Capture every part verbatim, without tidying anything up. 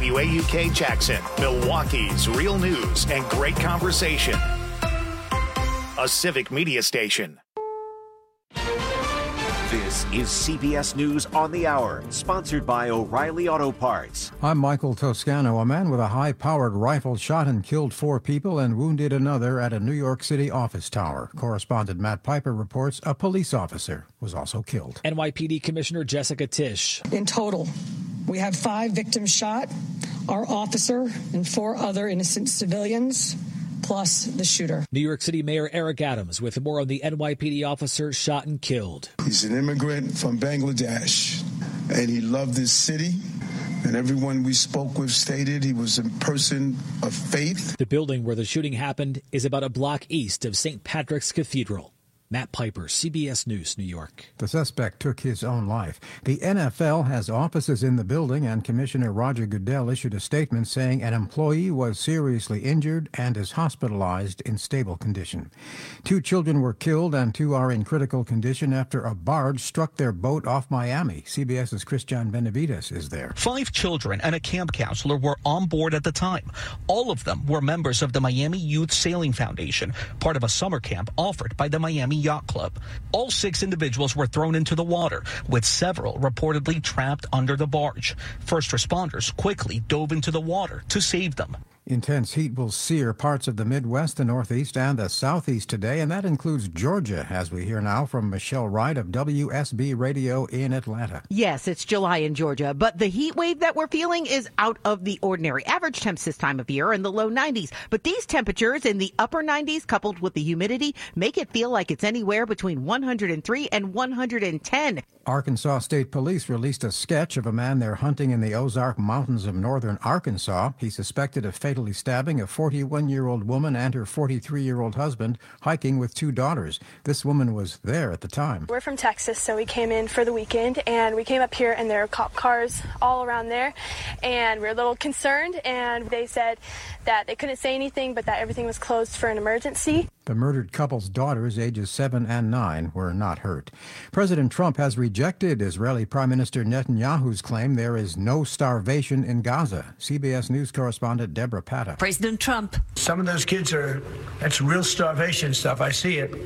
W A U K Jackson, Milwaukee's real news and great conversation. A Civic Media station. This is C B S News on the Hour, sponsored by O'Reilly Auto Parts. I'm Michael Toscano. A man with a high-powered rifle shot and killed four people and wounded another at a New York City office tower. Correspondent Matt Piper reports a police officer was also killed. N Y P D Commissioner Jessica Tisch. In total, we have five victims shot, our officer and four other innocent civilians, plus the shooter. New York City Mayor Eric Adams with more on the N Y P D officer shot and killed. He's an immigrant from Bangladesh, and he loved this city. And everyone we spoke with stated he was a person of faith. The building where the shooting happened is about a block east of Saint Patrick's Cathedral. Matt Piper, C B S News, New York. The suspect took his own life. The N F L has offices in the building, and Commissioner Roger Goodell issued a statement saying an employee was seriously injured and is hospitalized in stable condition. Two children were killed and two are in critical condition after a barge struck their boat off Miami. CBS's Christian Benavides is there. Five children and a camp counselor were on board at the time. All of them were members of the Miami Youth Sailing Foundation, part of a summer camp offered by the Miami Yacht Club. All six individuals were thrown into the water, with several reportedly trapped under the barge. First responders quickly dove into the water to save them. Intense heat will sear parts of the Midwest, the Northeast, and the Southeast today, and that includes Georgia, as we hear now from Michelle Wright of W S B Radio in Atlanta. Yes, it's July in Georgia, but the heat wave that we're feeling is out of the ordinary. Average temps this time of year are in the low nineties, but these temperatures in the upper nineties, coupled with the humidity, make it feel like it's anywhere between one hundred three and one hundred ten. Arkansas State Police released a sketch of a man they're hunting in the Ozark Mountains of northern Arkansas. He's suspected of fatally stabbing a forty-one-year-old woman and her forty-three-year-old husband hiking with two daughters. This woman was there at the time. We're from Texas, so we came in for the weekend, and we came up here, and there are cop cars all around there, and we were a little concerned, and they said that they couldn't say anything, but that everything was closed for an emergency. The murdered couple's daughters, ages seven and nine, were not hurt. President Trump has rejected Israeli Prime Minister Netanyahu's claim there is no starvation in Gaza. C B S News correspondent Deborah Patta. President Trump. Some of those kids are, that's real starvation stuff. I see it.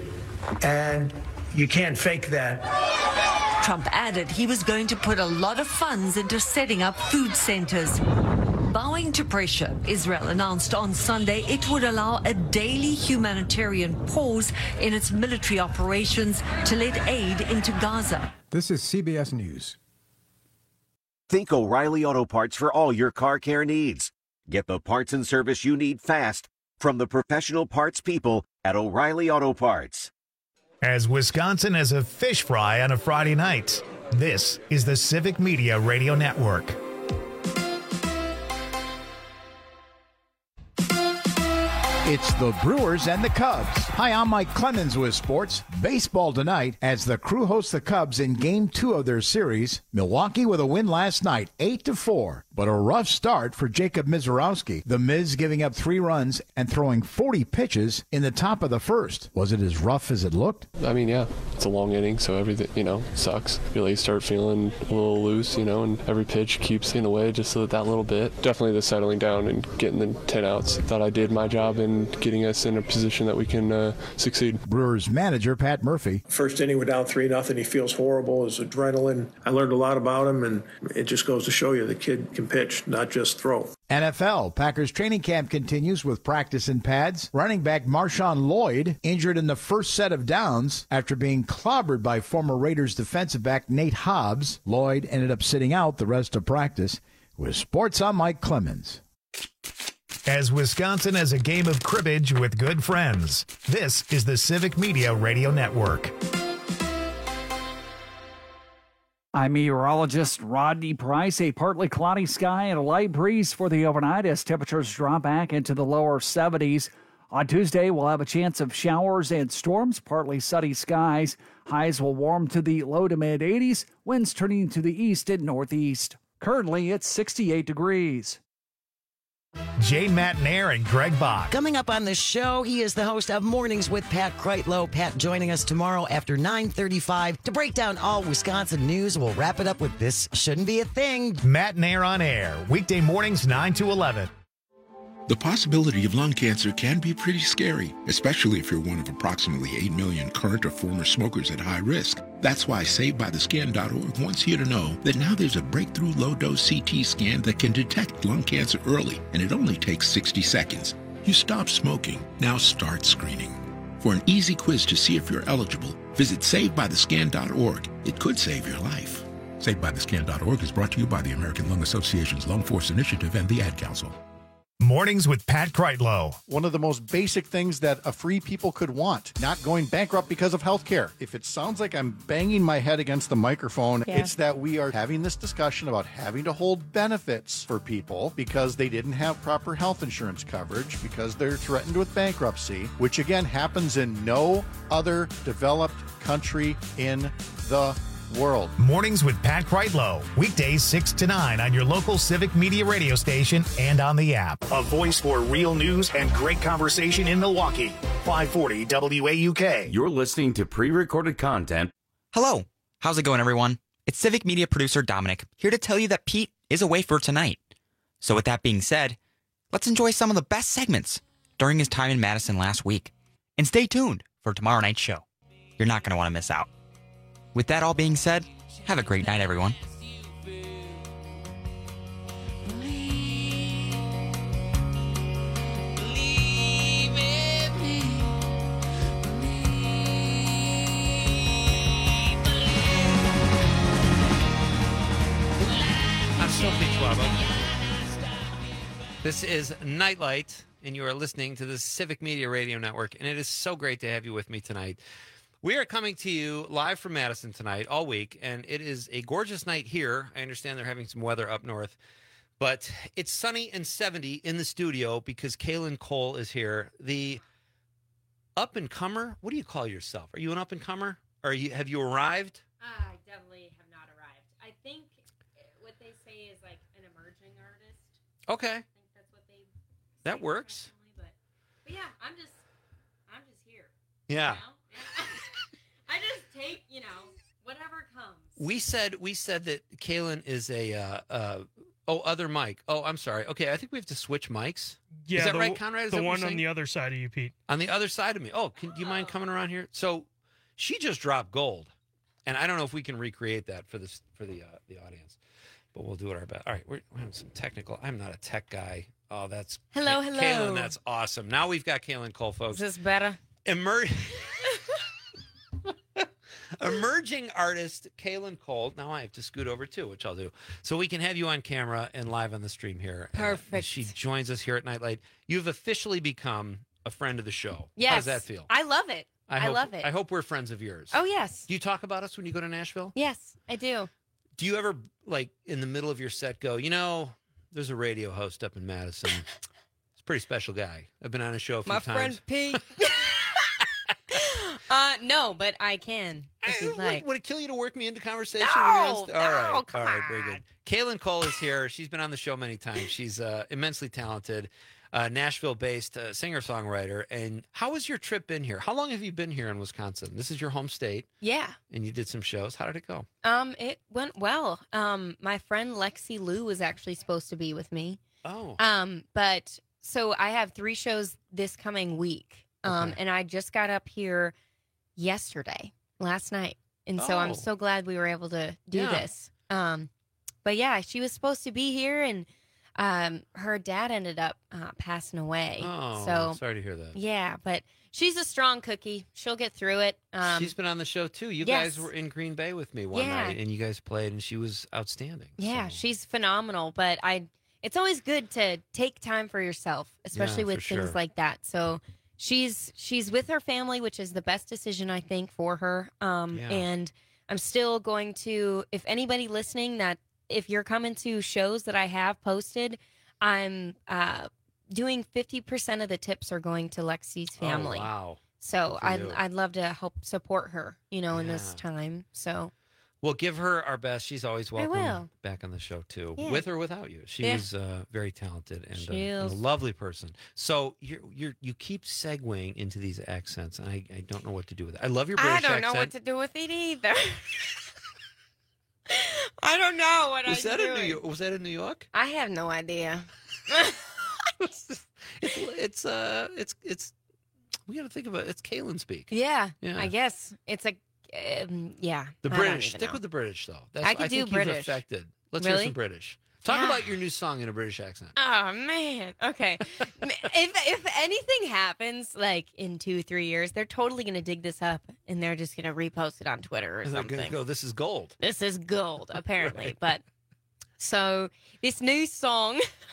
And you can't fake that. Trump added he was going to put a lot of funds into setting up food centers. Bowing to pressure, Israel announced on Sunday it would allow a daily humanitarian pause in its military operations to let aid into Gaza. This is C B S News. Think O'Reilly Auto Parts for all your car care needs. Get the parts and service you need fast from the professional parts people at O'Reilly Auto Parts. As Wisconsin has a fish fry on a Friday night, this is the Civic Media Radio Network. It's the Brewers and the Cubs. Hi, I'm Mike Clemens with sports. Baseball tonight as the Crew hosts the Cubs in Game two of their series. Milwaukee with a win last night, eight to four. But a rough start for Jacob Mizorowski. The Miz giving up three runs and throwing forty pitches in the top of the first. Was it as rough as it looked? I mean, yeah, it's a long inning, so everything, you know, sucks. You really start feeling a little loose, you know, and every pitch keeps in the way just so that, that little bit. Definitely the settling down and getting the ten outs. Thought I did my job in getting us in a position that we can uh, succeed. Brewers manager Pat Murphy. First inning, we're down three nothing. He feels horrible. His adrenaline. I learned a lot about him, and it just goes to show you the kid can pitch, not just throw. N F L, Packers training camp continues with practice in pads. Running back Marshawn Lloyd injured in the first set of downs after being clobbered by former Raiders defensive back Nate Hobbs. Lloyd ended up sitting out the rest of practice. With sports, I'm Mike Clemens. As Wisconsin has a game of cribbage with good friends, this is the Civic Media Radio Network. I'm meteorologist Rodney Price. A partly cloudy sky and a light breeze for the overnight as temperatures drop back into the lower seventies. On Tuesday, we'll have a chance of showers and storms, partly sunny skies. Highs will warm to the low to mid eighties, winds turning to the east and northeast. Currently, it's sixty-eight degrees. Jay Matnair and Greg Bach. Coming up on the show, he is the host of Mornings with Pat Kreitlow. Pat joining us tomorrow after nine thirty-five to break down all Wisconsin news. We'll wrap it up with This Shouldn't Be a Thing. Matnair on air, weekday mornings nine to eleven. The possibility of lung cancer can be pretty scary, especially if you're one of approximately eight million current or former smokers at high risk. That's why Saved By The Scan dot org wants you to know that now there's a breakthrough low-dose C T scan that can detect lung cancer early, and it only takes sixty seconds. You stop smoking, now start screening. For an easy quiz to see if you're eligible, visit Saved By The Scan dot org. It could save your life. Saved By The Scan dot org is brought to you by the American Lung Association's Lung Force Initiative and the Ad Council. Mornings with Pat Kreitlow. One of the most basic things that a free people could want, not going bankrupt because of health care. If it sounds like I'm banging my head against the microphone, yeah. It's that we are having this discussion about having to hold benefits for people because they didn't have proper health insurance coverage, because they're threatened with bankruptcy, which again happens in no other developed country in the world. Mornings with Pat Kreitlow. Weekdays six to nine on your local Civic Media radio station and on the app. A voice for real news and great conversation in Milwaukee. five forty W A U K. You're listening to pre-recorded content. Hello. How's it going, everyone? It's Civic Media producer Dominic, here to tell you that Pete is away for tonight. So with that being said, let's enjoy some of the best segments during his time in Madison last week. And stay tuned for tomorrow night's show. You're not going to want to miss out. With that all being said, have a great night, everyone. I'm Sophie Schwabo. This is Nightlight, and you are listening to the Civic Media Radio Network, and it is so great to have you with me tonight. We are coming to you live from Madison tonight, all week, and it is a gorgeous night here. I understand they're having some weather up north, but it's sunny and seventy in the studio because Kaylin Cole is here. The up-and-comer, what do you call yourself? Are you an up-and-comer? Or you, have you arrived? I definitely have not arrived. I think what they say is like an emerging artist. Okay. I think that's what they That works. But, but yeah, I'm just, I'm just here. Yeah. You know? I just take, you know, whatever comes. We said we said that Kaylin is a uh, uh, oh other mic. Oh, I'm sorry. Okay, I think we have to switch mics. Yeah, is that the, right, Conrad? Is the that what one you're on saying? the other side of you, Pete. On the other side of me. Oh, can, do you mind coming around here? So she just dropped gold, and I don't know if we can recreate that for this for the uh, the audience, but we'll do it our best. All right, we're, we're having some technical. I'm not a tech guy. Oh, that's hello, Kay- hello, Kaylin. That's awesome. Now we've got Kaylin Cole, folks. Is this better? Emer- Emerging artist Kaylin Cole. Now I have to scoot over too, which I'll do. So we can have you on camera and live on the stream here. Perfect. And she joins us here at Nightlight. You've officially become a friend of the show. Yes. How does that feel? I love it. I, hope, love it. I hope we're friends of yours. Oh, yes. Do you talk about us when you go to Nashville? Yes, I do. Do you ever, like, in the middle of your set go, you know, there's a radio host up in Madison. He's a pretty special guy. I've been on a show a few My times. friend Pete. uh, no, but I can. If you'd Would, like. would it kill you to work me into conversation? No, when you're on st- no, all right, come all right, very good. Kaylin Cole is here. She's been on the show many times. She's uh, immensely talented, uh, Nashville-based uh, singer-songwriter. And how has your trip been here? How long have you been here in Wisconsin? This is your home state. Yeah. And you did some shows. How did it go? Um, it went well. Um, my friend Lexi Lou was actually supposed to be with me. Oh. Um, but so I have three shows this coming week. Um, Okay. and I just got up here yesterday, last night. And so I'm Oh. so glad we were able to do Yeah. this. Um, but yeah, she was supposed to be here, and um, her dad ended up uh, passing away. Oh, so sorry to hear that. yeah, but she's a strong cookie. She'll get through it. Um, She's been on the show, too. You yes. guys were in Green Bay with me one Yeah. night, and you guys played, and she was outstanding. Yeah, she's phenomenal. But I, it's always good to take time for yourself, especially Yeah, with for things sure. like that. So she's she's with her family, which is the best decision I think for her. Um, Yeah. And I'm still going to, if anybody listening, that if you're coming to shows that I have posted, I'm uh, doing fifty percent of the tips are going to Lexi's family. Oh, wow. So Good for I'd, you. I'd love to help support her, you know, in this Yeah. time. So Well, give her our best. She's always welcome will. back on the show, too, Yeah. with or without you. She Yeah. is uh, very talented and, She uh, and a is. lovely person. So you're, you're, you keep segueing into these accents, and I, I don't know what to do with it. I love your British I don't accent. know what to do with it either. I don't know what was I'm that in doing. New York? Was that in New York? I have no idea. It's it's uh it's it's we got to think about it. It's Kaylin speak. Yeah, Yeah. I guess it's a um, yeah. The I don't British. even Stick know. with the British though. That's, I could I do think British. You've affected. Let's hear Really? some British. Talk Yeah. about your new song in a British accent. Oh man. Okay. if if anything happens like in two three years, they're totally gonna dig this up and they're just gonna repost it on Twitter or And they're something. gonna go, this is gold. This is gold, apparently. Right. But so this new song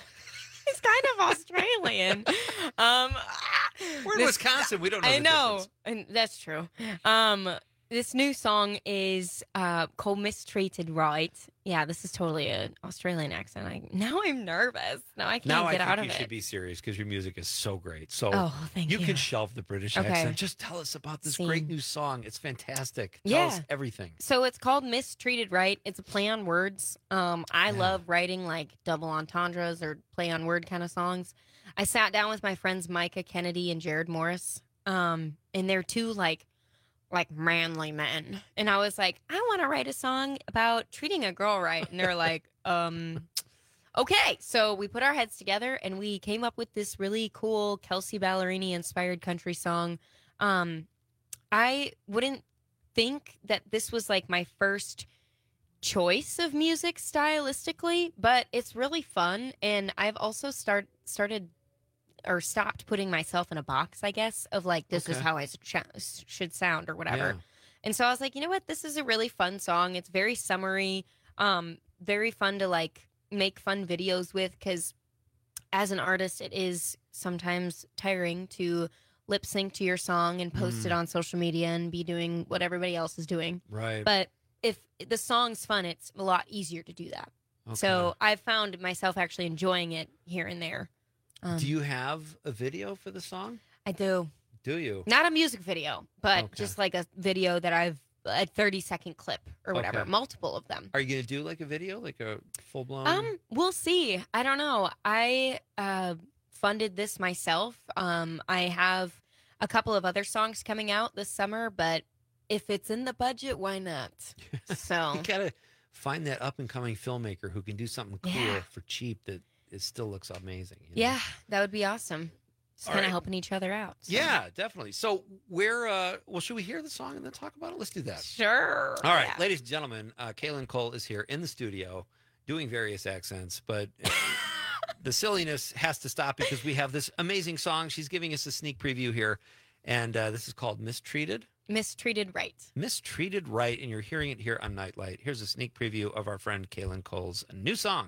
is kind of Australian. um, We're in this- Wisconsin. We don't know I the know, difference. and that's true. Um, this new song is uh, called "Mistreated Right." Yeah, this is totally an Australian accent. I now I'm nervous. Now I can't Now get I think out of you it. should be serious because your music is so great. So Oh, thank you. can shelve the British Okay. accent. Just tell us about this Scene. great new song. It's fantastic. Tell Yeah. us everything. So it's called Mistreated Right. It's a play on words. Um, I love writing like double entendres or play on word kind of songs. I sat down with my friends Micah Kennedy and Jared Morris. Um, and they're two like like manly men. And I was like, I want to write a song about treating a girl right. And they're like, um, okay. So we put our heads together and we came up with this really cool Kelsey Ballerini inspired country song. Um, I wouldn't think that this was like my first choice of music stylistically, but it's really fun. And I've also start started or stopped putting myself in a box, I guess, of like, this is Okay. how I sh- should sound or whatever. Yeah. And so I was like, you know what? This is a really fun song. It's very summery, um, very fun to like make fun videos with, because as an artist, it is sometimes tiring to lip sync to your song and post Mm. it on social media and be doing what everybody else is doing. Right. But if the song's fun, it's a lot easier to do that. So I've found myself actually enjoying it here and there. Um, Do you have a video for the song? I do. Do you? Not a music video, but Okay. just like a video that I've, a thirty second clip or whatever, Okay. multiple of them. Are you going to do like a video, like a full blown? Um, we'll see. I don't know. I uh, funded this myself. Um, I have a couple of other songs coming out this summer, but if it's in the budget, why not? So you got to find that up and coming filmmaker who can do something cool Yeah. for cheap that it still looks amazing. you know? yeah, that would be awesome. Just All kind of right. helping each other out. so. Yeah, definitely. So where, uh, well, should we hear the song and then talk about it? Let's do that. Sure. All right, Yeah. ladies and gentlemen, uh, Kaylin Cole is here in the studio doing various accents, but the silliness has to stop because we have this amazing song. She's giving us a sneak preview here, and uh, this is called Mistreated. Mistreated Right. Mistreated Right, and you're hearing it here on Nightlight. Here's a sneak preview of our friend Kaylin Cole's new song.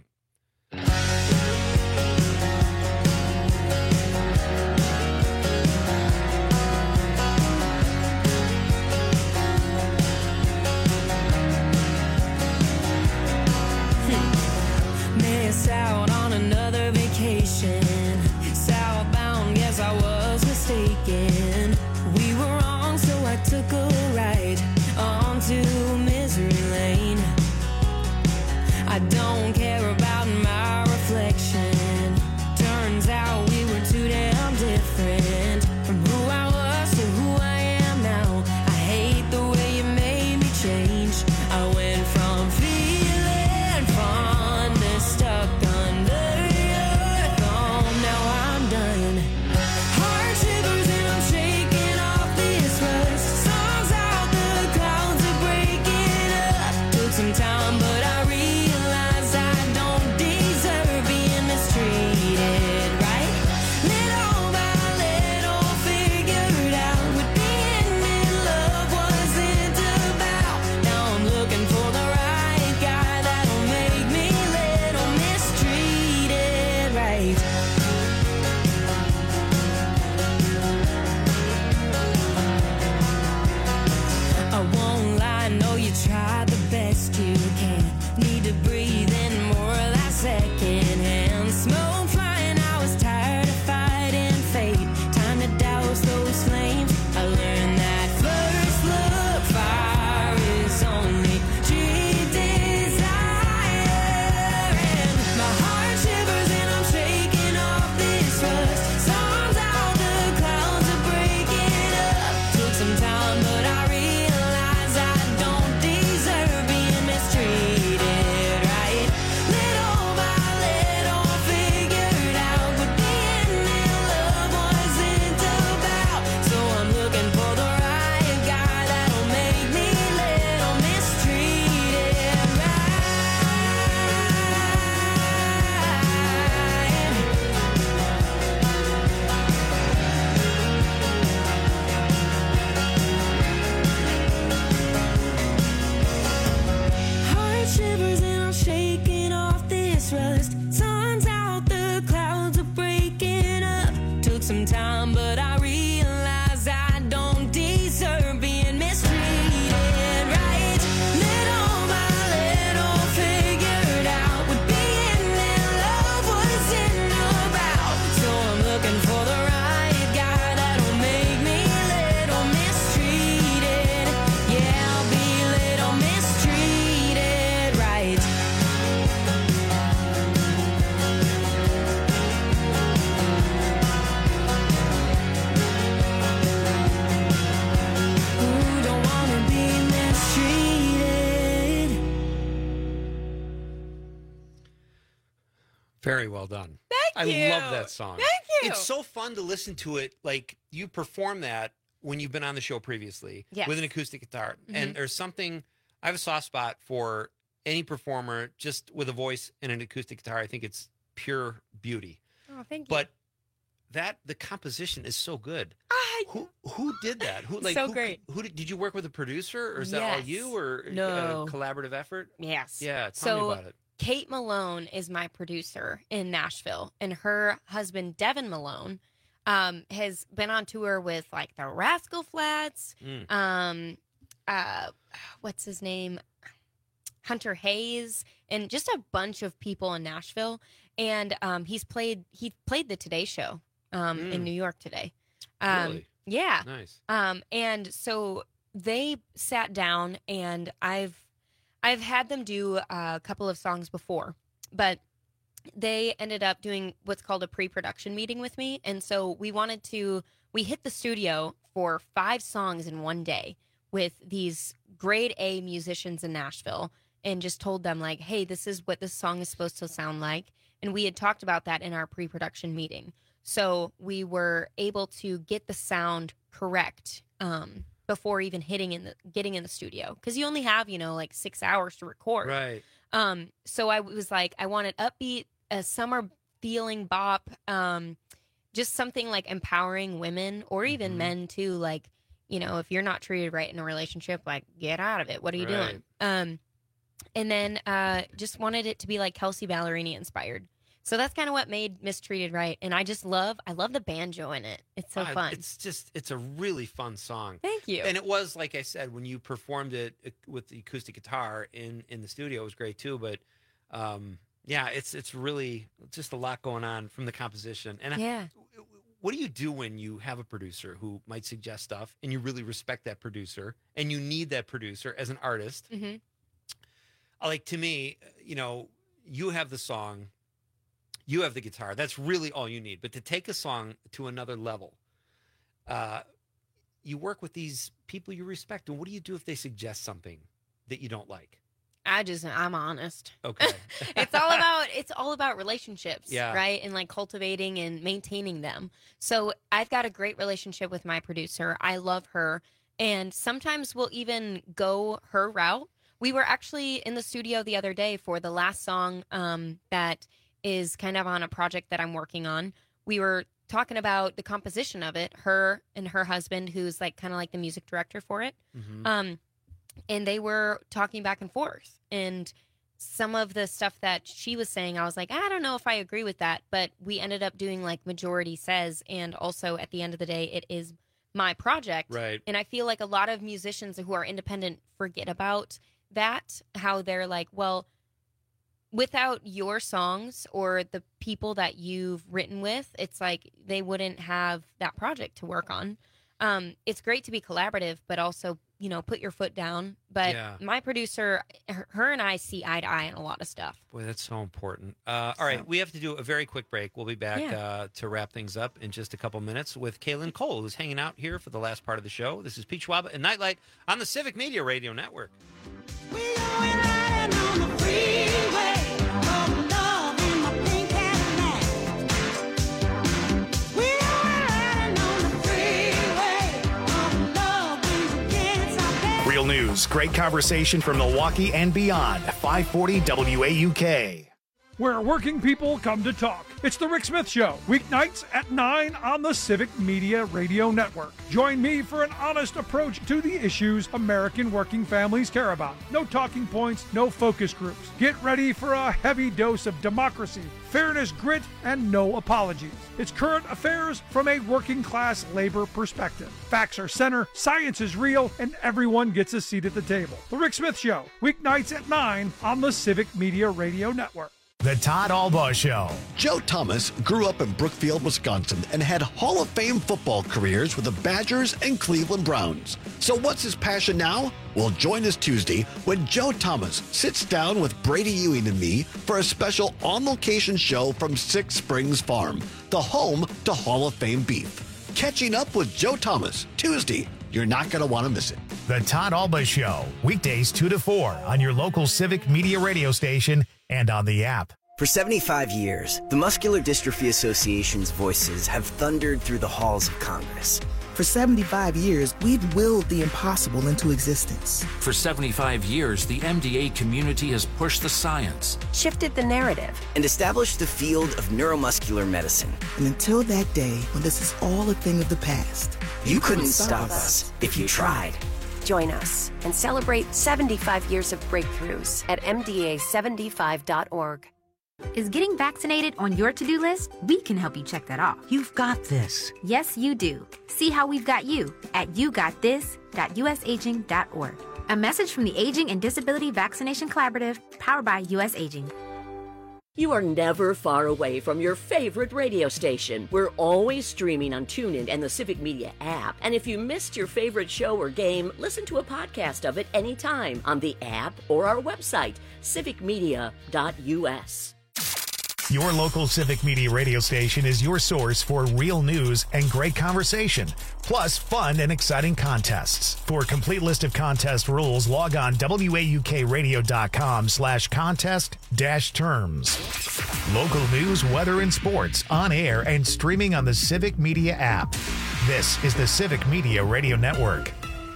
Miss out on another vacation. Southbound, yes, I was mistaken. We were wrong, so I took a ride onto Misery Lane. I don't care about my reflection. Turns out we were too damn different. From who I was to who I am now. I hate the way you made me change. I went from feeling fun to stuck under your thumb. Now I'm done. Heart shivers and I'm shaking off this rust. Songs out, the clouds are breaking up. Took some time, but I realized I don't deserve being mistreated, right? Little by little figured out what being in love wasn't about. Now I'm looking for the right guy that'll make me little mistreated, right? I won't lie, know you tried the best you can. Need to breathe in more of that second hand smoke flying. I was tired of fighting fate. Time to douse those flames. I learned that first look fire is only cheap. some time, but I realize I don't deserve being mistreated, right? Little by little, figured out what being in love wasn't about. So I'm looking for the right guy that'll make me little mistreated. Yeah, I'll be little mistreated, right? Who don't wanna be mistreated? Very well done. Thank I you. love that song. Thank you. It's so fun to listen to it. Like, you perform that when you've been on the show previously Yes. with an acoustic guitar. Mhm. And there's something, I have a soft spot for any performer just with a voice and an acoustic guitar. I think it's pure beauty. Oh, thank you. But that, the composition is so good. I, who who did that? Who like So who, great. Who did, did you work with a producer, or is that all Yes. you, or No. a collaborative effort? Yes. Yeah, tell so me about it. Kate Malone is my producer in Nashville, and her husband Devin Malone um, has been on tour with like the Rascal Flats. Mm. Um, uh, what's his name? Hunter Hayes, and just a bunch of people in Nashville. And um, he's played. He played the Today Show um, in Mm. New York today. Um, Really? Yeah. Nice. Um, and so they sat down, and I've I've had them do a couple of songs before, but they ended up doing what's called a pre-production meeting with me. And so we wanted to, we hit the studio for five songs in one day with these grade A musicians in Nashville, and just told them like, hey, this is what this song is supposed to sound like. And we had talked about that in our pre-production meeting. So we were able to get the sound correct um, before even hitting in the getting in the studio, because you only have, you know, like six hours to record. Right. Um, so I was like, I wanted upbeat, a summer feeling bop, um, just something like empowering women or even Mm-hmm. men too. Like, you know, if you're not treated right in a relationship, like get out of it. What are you Right. doing? Um, and then uh, just wanted it to be like Kelsey Ballerini inspired. So that's kind of what made Mistreated Right. And I just love, I love the banjo in it. It's so Uh, fun. It's just, it's a really fun song. Thank you. And it was, like I said, when you performed it uh, with the acoustic guitar in, in the studio, it was great too. But um, yeah, it's it's really just a lot going on from the composition. And I- Yeah. what do you do when you have a producer who might suggest stuff and you really respect that producer and you need that producer as an artist? Mhm. Like, to me, you know, you have the song, you have the guitar. That's really all you need. But to take a song to another level, uh, you work with these people you respect. And what do you do if they suggest something that you don't like? I just, I'm honest. Okay. it's all about it's all about relationships, Yeah. right? And like cultivating and maintaining them. So I've got a great relationship with my producer. I love her, and sometimes we'll even go her route. We were actually in the studio the other day for the last song um, that is kind of on a project that I'm working on. We were talking about the composition of it, her and her husband, who's like kind of like the music director for it. Mhm. Um, and they were talking back and forth. And some of the stuff that she was saying, I was like, I don't know if I agree with that. But we ended up doing like majority says. And also at the end of the day, it is my project. Right. And I feel like a lot of musicians who are independent forget about that, how they're like, well, without your songs or the people that you've written with, it's like they wouldn't have that project to work on. Um, it's great to be collaborative, but also, you know, put your foot down. But Yeah. my producer, her, her and I see eye to eye on a lot of stuff. Boy, that's so important. Uh, all right, we have to do a very quick break. We'll be back Yeah. uh, to wrap things up in just a couple minutes with Kaylin Cole, who's hanging out here for the last part of the show. This is Pete Schwab and Nightlight on the Civic Media Radio Network. Real news, great conversation from Milwaukee and beyond. five forty W A U K. where working people come to talk. It's The Rick Smith Show, weeknights at nine on the Civic Media Radio Network. Join me for an honest approach to the issues American working families care about. No talking points, no focus groups. Get ready for a heavy dose of democracy, fairness, grit, and no apologies. It's current affairs from a working class labor perspective. Facts are center, science is real, and everyone gets a seat at the table. The Rick Smith Show, weeknights at nine on the Civic Media Radio Network. The Todd Albaugh Show. Joe Thomas grew up in Brookfield, Wisconsin, and had Hall of Fame football careers with the Badgers and Cleveland Browns. So what's his passion now? Well, join us Tuesday when Joe Thomas sits down with Brady Ewing and me for a special on-location show from Six Springs Farm, the home to Hall of Fame beef. Catching up with Joe Thomas, Tuesday. You're not going to want to miss it. The Todd Albaugh Show, weekdays two to four on your local Civic Media radio station and on the app. For seventy-five years, the Muscular Dystrophy Association's voices have thundered through the halls of Congress. For seventy-five years, we've willed the impossible into existence. For seventy-five years, the M D A community has pushed the science, shifted the narrative, and established the field of neuromuscular medicine. And until that day when this is all a thing of the past, you, you couldn't, couldn't stop us if you tried. Join us and celebrate seventy-five years of breakthroughs at M D A seventy-five dot org. Is getting vaccinated on your to-do list? We can help you check that off. You've got this. Yes, you do. See how we've got you at you got this dot u s aging dot org. A message from the Aging and Disability Vaccination Collaborative, powered by U S Aging. You are never far away from your favorite radio station. We're always streaming on TuneIn and the Civic Media app. And if you missed your favorite show or game, listen to a podcast of it anytime on the app or our website, civic media dot u s. Your local Civic Media radio station is your source for real news and great conversation, plus fun and exciting contests. For a complete list of contest rules, log on W A U K radio dot com slash contest dash terms. Local news, weather, and sports on air and streaming on the Civic Media app. This is the Civic Media Radio Network.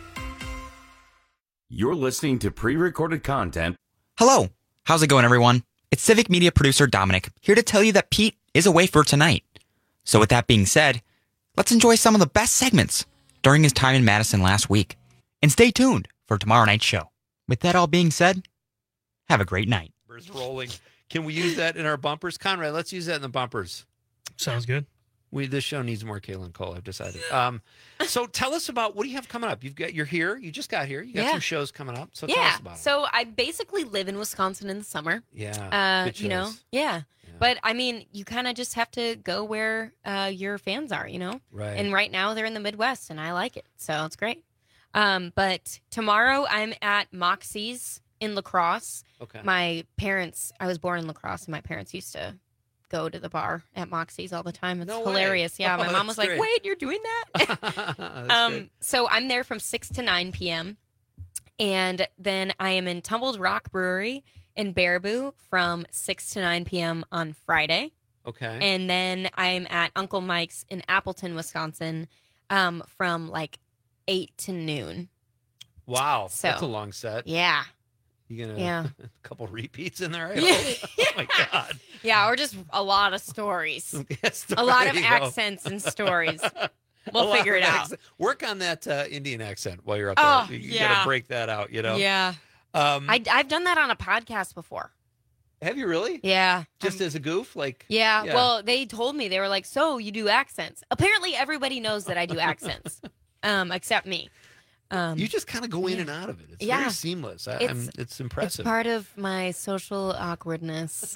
You're listening to pre-recorded content. Hello. How's it going, everyone? It's Civic Media producer Dominic, here to tell you that Pete is away for tonight. So with that being said, let's enjoy some of the best segments during his time in Madison last week. And stay tuned for tomorrow night's show. With that all being said, have a great night. Bumpers rolling. Can we use that in our bumpers? Conrad, let's use that in the bumpers. Sounds good. We This show needs more Kaylin Cole, I've decided. Um, so tell us about, what do you have coming up? You've got, you're here. You just got here. You got Yeah. some shows coming up. So yeah. tell us about it. So I basically live in Wisconsin in the summer. Yeah. Uh, Good you know, choice. yeah. But I mean, you kind of just have to go where uh, your fans are, you know? Right. And right now they're in the Midwest and I like it. So it's great. Um, but tomorrow I'm at Moxie's in La Crosse. Okay. My parents, I was born in La Crosse and my parents used to go to the bar at Moxie's all the time. It's No way. hilarious. Yeah. Oh, My mom that's was like, great. wait, you're doing that? That's um, good. so I'm there from six to nine p.m. And then I am in Tumbled Rock Brewery in Baraboo from six to nine p.m. on Friday. Okay. And then I'm at Uncle Mike's in Appleton, Wisconsin um, from like eight to noon. Wow. So- That's a long set. Yeah. You gonna Yeah. a couple repeats in there? I hope. Oh my God. Yeah, or just a lot of stories. Yes, a lot of there you go. accents and stories. A We'll lot figure of it out. accent. Work on that uh, Indian accent while you're up Oh, there. You yeah. gotta break that out, you know? Yeah. Um, I, I've done that on a podcast before. have you really? Yeah. Just as a goof? Like Yeah, well, they told me, they were like, so you do accents. Apparently, everybody knows that I do accents, um, except me. Um, you just kind of go in and out of it. It's yeah. very seamless. I, It's- I'm, it's impressive. It's part of my social awkwardness.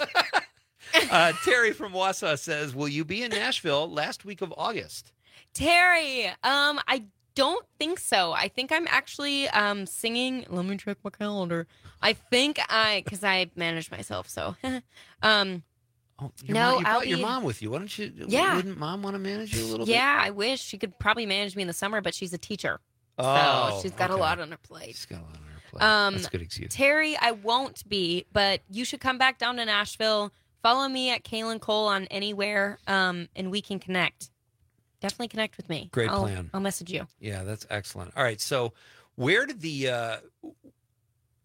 uh, Terry from Wausau says, will you be in Nashville last week of August? Terry, um, I don't think so. I think I'm actually um singing. Let me check my calendar. I think I, because I manage myself, so. um, Oh, your no, mom, you I'll brought be. your mom with you. Why don't you? Yeah. Wouldn't mom want to manage you a little Yeah, I wish she could probably manage me in the summer, but she's a teacher, Oh, so she's got a okay. lot on her plate. She's got a lot on her plate. Um, That's a good excuse. Terry, I won't be, but you should come back down to Nashville. Follow me at Kaylin Cole on anywhere, um, and we can connect. Definitely connect with me. Great I'll, plan. I'll message you. Yeah, that's excellent. All right, so where did the uh,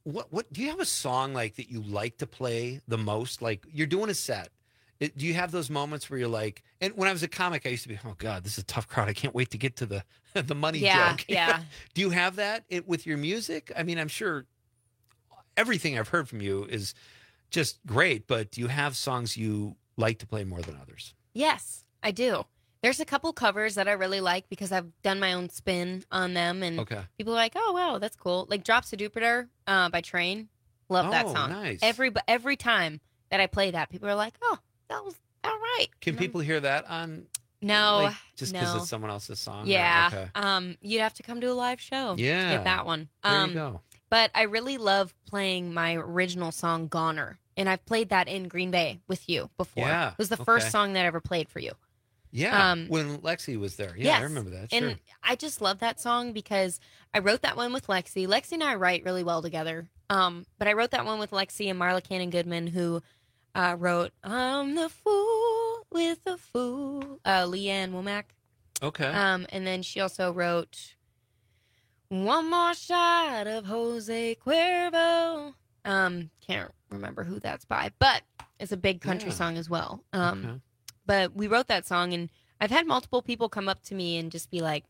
what what do you have a song like that you like to play the most? Like you're doing a set. It, do you have those moments where you're like, and when I was a comic, I used to be, oh God, this is a tough crowd. I can't wait to get to the the money yeah, joke. Yeah. Do you have that it, with your music? I mean, I'm sure everything I've heard from you is just great, but do you have songs you like to play more than others? Yes, I do. There's a couple covers that I really like because I've done my own spin on them, and okay. people are like, oh, wow, that's cool. Like Drops of Jupiter uh, by Train. Love oh, that song. Nice. Every, every time that I play that, people are like, oh, that was all right. Can people hear that on? No, like, just because no. it's someone else's song. Yeah, or, okay. um, you'd have to come to a live show. Yeah, to get that one. There um, you go. But I really love playing my original song "Goner," and I've played that in Green Bay with you before. Yeah, it was the okay. first song that I ever played for you. Yeah, um, when Lexi was there. Yeah, yes. I remember that. Sure. And I just love that song because I wrote that one with Lexi. Lexi and I write really well together. Um, but I wrote that one with Lexi and Marla Cannon Goodman, who uh, wrote "I'm the Fool with the Fool," uh, Leanne Womack. Okay. Um, and then she also wrote "One More Shot of Jose Cuervo." Um, can't remember who that's by, but it's a big country Yeah. song as well. Um, Okay. But we wrote that song, and I've had multiple people come up to me and just be like,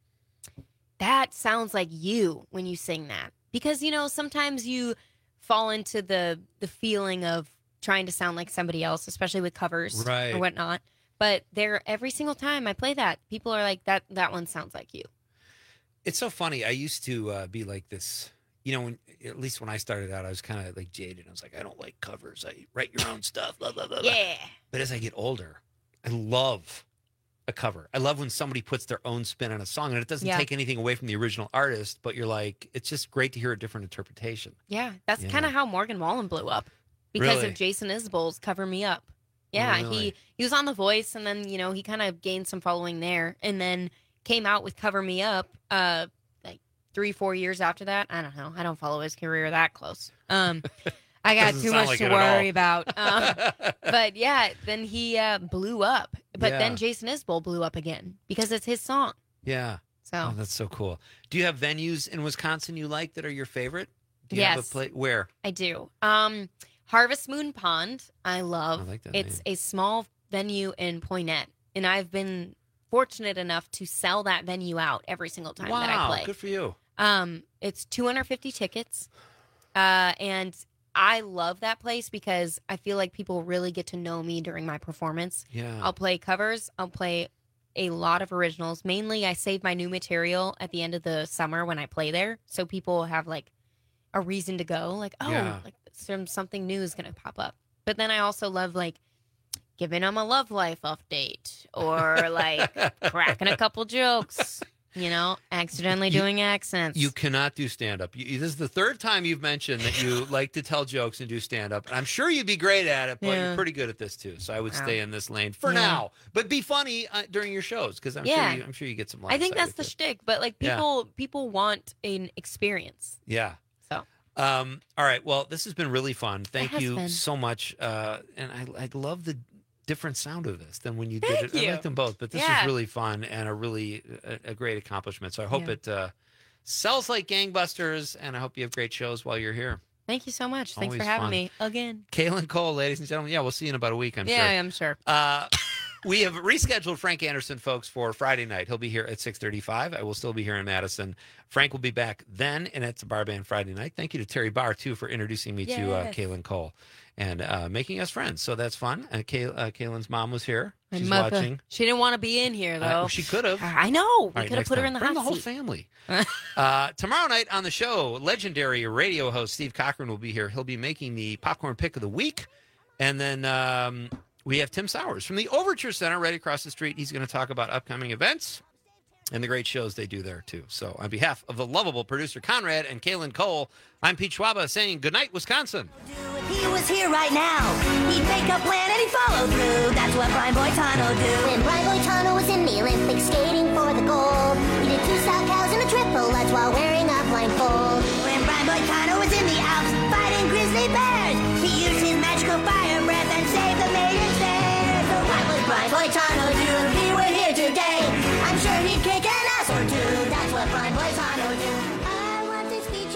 that sounds like you when you sing that. Because, you know, sometimes you fall into the the feeling of trying to sound like somebody else, especially with covers Right. or whatnot. But there, every single time I play that, people are like, that that one sounds like you. It's so funny. I used to uh, be like this, you know, when, at least when I started out, I was kind of like jaded. I was like, I don't like covers. I write your own stuff. Blah, blah, blah, blah. Yeah. But as I get older, I love a cover. I love when somebody puts their own spin on a song, and it doesn't Yeah. take anything away from the original artist, but you're like, it's just great to hear a different interpretation. Yeah, that's Yeah. kind of how Morgan Wallen blew up because Really? of Jason Isbell's "Cover Me Up." Yeah, Really? he he was on The Voice, and then you know he kind of gained some following there, and then came out with "Cover Me Up." Uh, like three, four years after that. I don't know. I don't follow his career that close. Um, I got Doesn't too sound much like to it at all. worry about. Um, but yeah, then he uh, blew up. But Yeah. then Jason Isbell blew up again because it's his song. Yeah. So Oh, that's so cool. Do you have venues in Wisconsin you like that are your favorite? Do you have a Yes. place where? I do. Um, Harvest Moon Pond, I love. I like that It's name. a small venue in Poynette, and I've been fortunate enough to sell that venue out every single time wow, that I play. good for you. Um, it's two hundred fifty tickets, uh, and I love that place because I feel like people really get to know me during my performance. Yeah. I'll play covers. I'll play a lot of originals. Mainly, I save my new material at the end of the summer when I play there, so people have like a reason to go. Like, oh, Yeah. like some something new is gonna pop up. But then I also love like giving them a love life update or like cracking a couple jokes. You know, accidentally You- doing accents. You cannot do stand up. This is the third time you've mentioned that you like to tell jokes and do stand up. And I'm sure you'd be great at it, but Yeah. you're pretty good at this too. So I would Wow. stay in this lane for Yeah. now. But be funny uh, during your shows because I'm Yeah. sure you, I'm sure you get some. I think laughs out that's the of it. shtick, but like Yeah. people people want an experience. Yeah. So Um, all right. Well, this has been really fun. Thank has you been. so much. Uh, and I, I love the different sound of this than when you Thank did it. you. I like them both, but this Yeah. was really fun and a really a, a great accomplishment. So I hope Yeah. it uh, sells like gangbusters, and I hope you have great shows while you're here. thank you so much. Thanks Always for having fun. me again. Kaylin Cole, ladies and gentlemen. Yeah, we'll see you in about a week, I'm yeah, sure. I'm sure. Uh, we have rescheduled Frank Anderson, folks, for Friday night. He'll be here at six thirty-five. I will still be here in Madison. Frank will be back then, and it's a bar band Friday night. Thank you to Terry Barr, too, for introducing me to uh, Yes. Kaylin Cole and uh, making us friends. So that's fun. And Kay- uh, Kaylin's mom was here. My She's mother. watching. She didn't want to be in here Uh, though. well, she could have. I know. All We right, could have next put her time. in the Bring hot the whole seat. family. uh, tomorrow night on the show, legendary radio host Steve Cochran will be here. He'll be making the popcorn pick of the week. And then um, we have Tim Sowers from the Overture Center right across the street. He's going to talk about upcoming events and the great shows they do there, too. So on behalf of the lovable producer Conrad and Kaylin Cole, I'm Pete Schwaba saying goodnight, Wisconsin. He was here right now. He'd make a plan and he'd follow through. That's what Brian Boitano do. When Brian Boitano was in the Olympics skating for the gold, he did two style cows and a triple Lutz while wearing a blindfold. When Brian Boitano was in the Alps fighting grizzly bears, he used his magical fire breath and saved the maidens there. So what would Brian Boitano do if he were here today? I'm sure he'd kick an ass or two. That's what Brian Boitano do. I want to speech about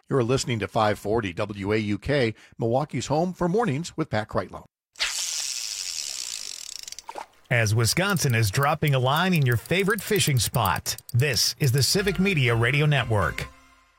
You're listening to five forty W A U K, Milwaukee's home for mornings with Pat Kreitlow. As Wisconsin is dropping a line in your favorite fishing spot, this is the Civic Media Radio Network.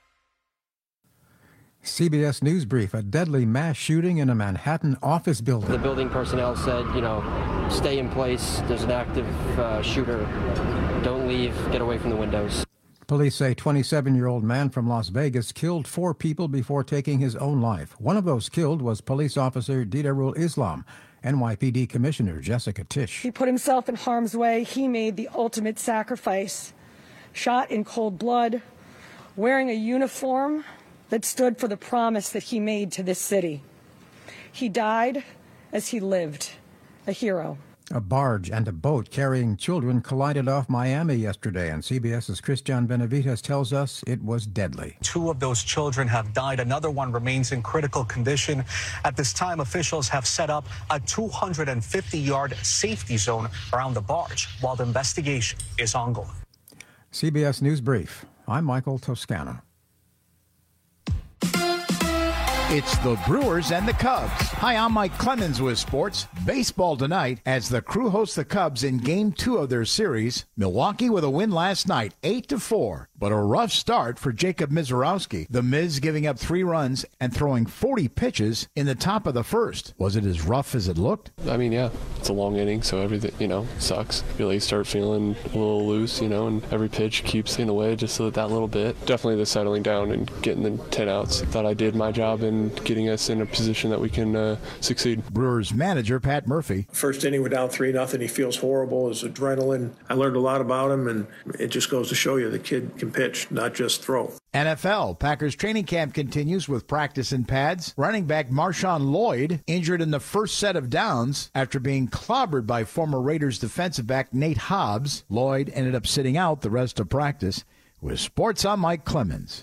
C B S News Brief, a deadly mass shooting in a Manhattan office building. The building personnel said, you know, stay in place. There's an active uh, shooter. Don't leave. Get away from the windows. Police say a twenty-seven-year-old man from Las Vegas killed four people before taking his own life. One of those killed was police officer Didarul Islam. N Y P D Commissioner Jessica Tisch. He put himself in harm's way. He made the ultimate sacrifice. Shot in cold blood, wearing a uniform that stood for the promise that he made to this city. He died as he lived, a hero. A barge and a boat carrying children collided off Miami yesterday, and CBS's Christian Benavides tells us it was deadly. Two of those children have died. Another one remains in critical condition. At this time, officials have set up a two hundred fifty yard safety zone around the barge while the investigation is ongoing. C B S News Brief. I'm Michael Toscano. It's the Brewers and the Cubs. Hi, I'm Mike Clemens with sports. Baseball tonight as the Crew hosts the Cubs in game two of their series. Milwaukee with a win last night, eight to four. But a rough start for Jacob Mizorowski. The Miz giving up three runs and throwing forty pitches in the top of the first. Was it as rough as it looked? I mean, yeah, it's a long inning, so everything, you know, sucks. You really start feeling a little loose, you know, and every pitch keeps getting away just that little bit. Definitely the settling down and getting the ten outs. Thought I did my job in getting us in a position that we can uh, succeed. Brewers manager Pat Murphy. First inning, we're down three nothing. He feels horrible. His adrenaline. I learned a lot about him, and it just goes to show you the kid can pitch, not just throw. N F L, Packers training camp continues with practice in pads. Running back Marshawn Lloyd injured in the first set of downs after being clobbered by former Raiders defensive back Nate Hobbs. Lloyd ended up sitting out the rest of practice. With sports, I'm Mike Clemens.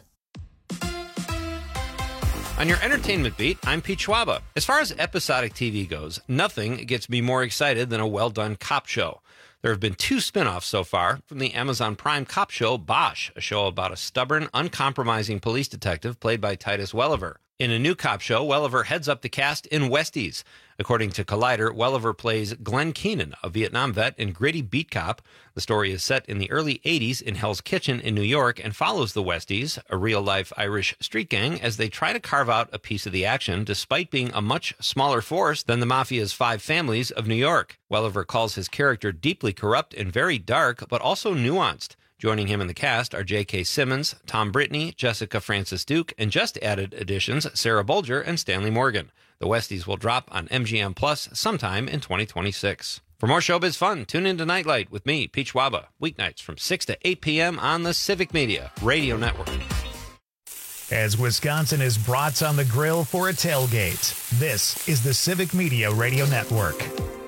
On your entertainment beat, I'm Pete Schwaba. As far as episodic T V goes, nothing gets me more excited than a well-done cop show. There have been two spin-offs so far from the Amazon Prime cop show Bosch, a show about a stubborn, uncompromising police detective played by Titus Welliver. In a new cop show, Welliver heads up the cast in Westies. According to Collider, Welliver plays Glenn Keenan, a Vietnam vet and gritty beat cop. The story is set in the early eighties in Hell's Kitchen in New York and follows the Westies, a real-life Irish street gang, as they try to carve out a piece of the action despite being a much smaller force than the Mafia's five families of New York. Welliver calls his character deeply corrupt and very dark, but also nuanced. Joining him in the cast are J K. Simmons, Tom Brittney, Jessica Francis Duke, and just added additions Sarah Bolger and Stanley Morgan. The Westies will drop on M G M Plus sometime in twenty twenty-six. For more showbiz fun, tune in to Nightlight with me, Pete Schwaba, weeknights from six to eight p.m. on the Civic Media Radio Network. As Wisconsin is brats on the grill for a tailgate, this is the Civic Media Radio Network.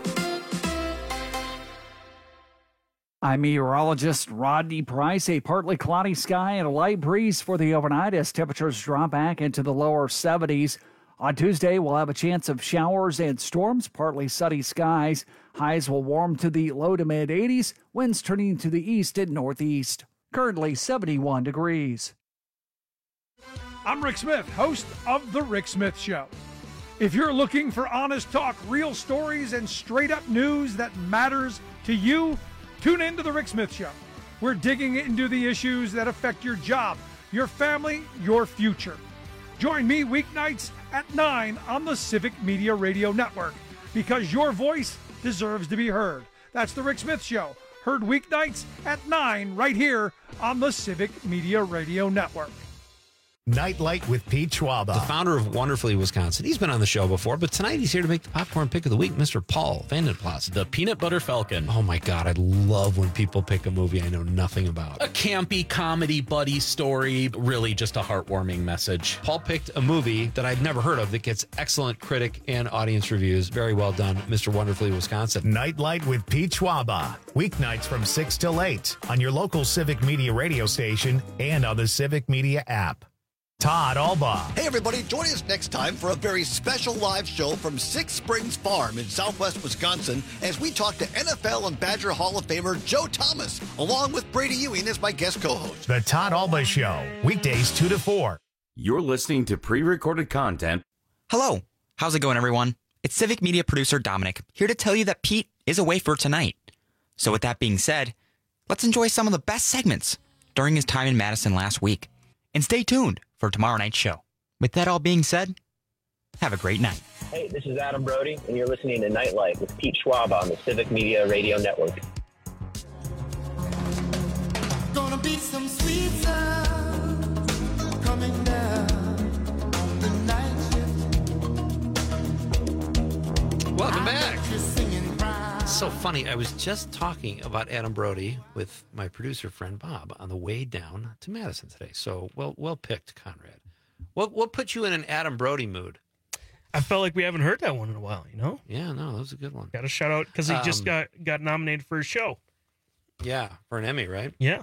I'm meteorologist Rodney Price. A partly cloudy sky and a light breeze for the overnight as temperatures drop back into the lower seventies. On Tuesday, we'll have a chance of showers and storms, partly sunny skies. Highs will warm to the low to mid eighties, winds turning to the east and northeast. Currently seventy-one degrees. I'm Rick Smith, host of The Rick Smith Show. If you're looking for honest talk, real stories, and straight-up news that matters to you, tune in to The Rick Smith Show. We're digging into the issues that affect your job, your family, your future. Join me weeknights at nine on the Civic Media Radio Network, because your voice deserves to be heard. That's The Rick Smith Show, heard weeknights at nine right here on the Civic Media Radio Network. Nightlight with Pete Schwaba, the founder of Wonderfully Wisconsin. He's been on the show before, but tonight he's here to make the popcorn pick of the week, Mister Paul Vandenplas. The Peanut Butter Falcon. Oh my God, I love when people pick a movie I know nothing about. A campy comedy buddy story, really just a heartwarming message. Paul picked a movie that I'd never heard of that gets excellent critic and audience reviews. Very well done, Mister Wonderfully Wisconsin. Nightlight with Pete Schwaba, weeknights from six till eight on your local Civic Media radio station and on the Civic Media app. Todd Alba. Hey, everybody, join us next time for a very special live show from Six Springs Farm in southwest Wisconsin as we talk to N F L and Badger Hall of Famer Joe Thomas, along with Brady Ewing as my guest co-host. The Todd Alba Show, weekdays two to four. You're listening to pre-recorded content. Hello. How's it going, everyone? It's Civic Media producer Dominic, here to tell you that Pete is away for tonight. So with that being said, let's enjoy some of the best segments during his time in Madison last week. And stay tuned for tomorrow night's show. With that all being said, have a great night. Hey, this is Adam Brody, and you're listening to Nightlife with Pete Schwab on the Civic Media Radio Network. Gonna be some sweet sound coming down on the night shift. Welcome back. It's so funny. I was just talking about Adam Brody with my producer friend Bob on the way down to Madison today. So well, well picked, Conrad. What what put you in an Adam Brody mood? I felt like we haven't heard that one in a while. You know? Yeah, no, that was a good one. Got a shout out because he Um, just got got nominated for a show. Yeah, for an Emmy, right? Yeah.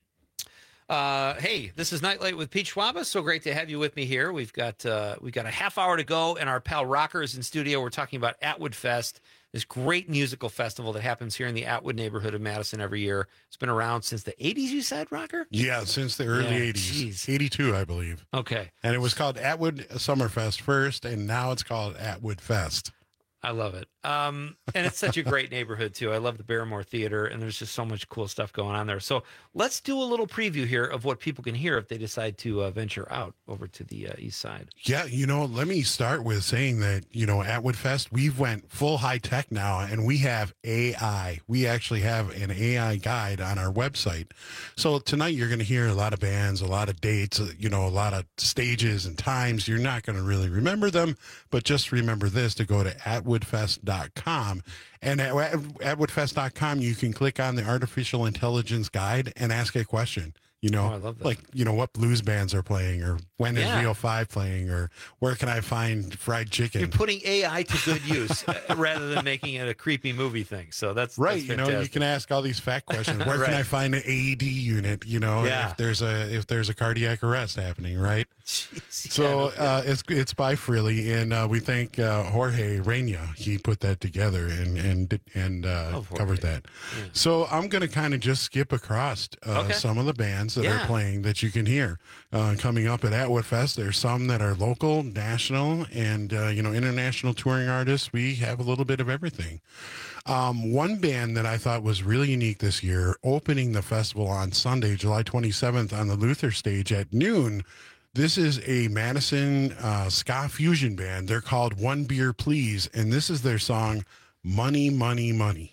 Uh, hey, this is Nightlight with Pete Schwab. So great to have you with me here. We've got uh, we've got a half hour to go, and our pal Rocker is in studio. We're talking about Atwood Fest, this great musical festival that happens here in the Atwood neighborhood of Madison every year. It's been around since the eighties, you said, Rocker? Yeah, since the early Yeah, eighties. geez. eighty-two, I believe. Okay. And it was called Atwood Summerfest first, and now it's called Atwood Fest. I love it. Um, and it's such a great neighborhood, too. I love the Barrymore Theater, and there's just so much cool stuff going on there. So let's do a little preview here of what people can hear if they decide to uh, venture out over to the uh, east side. Yeah, you know, let me start with saying that, you know, Atwood Fest, we've went full high tech now, and we have A I. We actually have an A I guide on our website. So tonight you're going to hear a lot of bands, a lot of dates, uh, you know, a lot of stages and times. You're not going to really remember them, but just remember this, to go to atwood fest dot com. And at atwood fest dot com, you can click on the artificial intelligence guide and ask a question. You know, Oh, I love that. like, you know, what blues bands are playing, or when is Yeah. V O five playing, or where can I find fried chicken? You're putting A I to good use uh, rather than making it a creepy movie thing. So that's Right, that's you know, you fantastic. can ask all these fact questions. Where Right. can I find an A E D unit? You know, Yeah. if there's a if there's a cardiac arrest happening, right? Jeez, So yeah, no uh, it's it's by Frilly, and uh, we thank uh, Jorge Reina. He put that together and and and uh, Love Jorge. covered that. Yeah. So I'm going to kind of just skip across uh, Okay. some of the bands that Yeah. are playing that you can hear uh, coming up at Atwood Fest. There's some that are local, national, and uh, you know, international touring artists. We have a little bit of everything. Um, one band that I thought was really unique this year, opening the festival on Sunday, July twenty-seventh, on the Luther stage at noon. This is a Madison uh, ska fusion band. They're called One Beer Please, and this is their song, Money, Money, Money.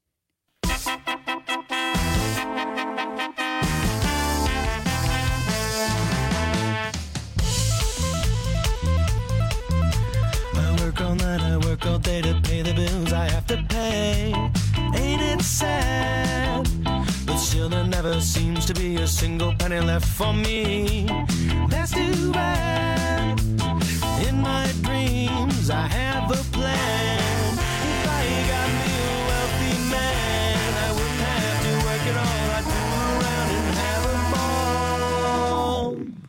I work all night, I work all day to pay the bills I have to pay. Ain't it sad? But still there never seems to be a single penny left for me. That's too bad. In my dreams I have a plan. If I got me a wealthy man, I wouldn't have to work at all. I'd fool around and have a ball.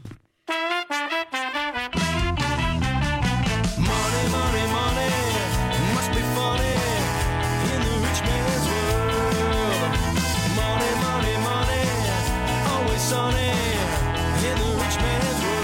Money, money, money, must be funny in the rich man's world. Money, money, money, always sunny in the rich man's world.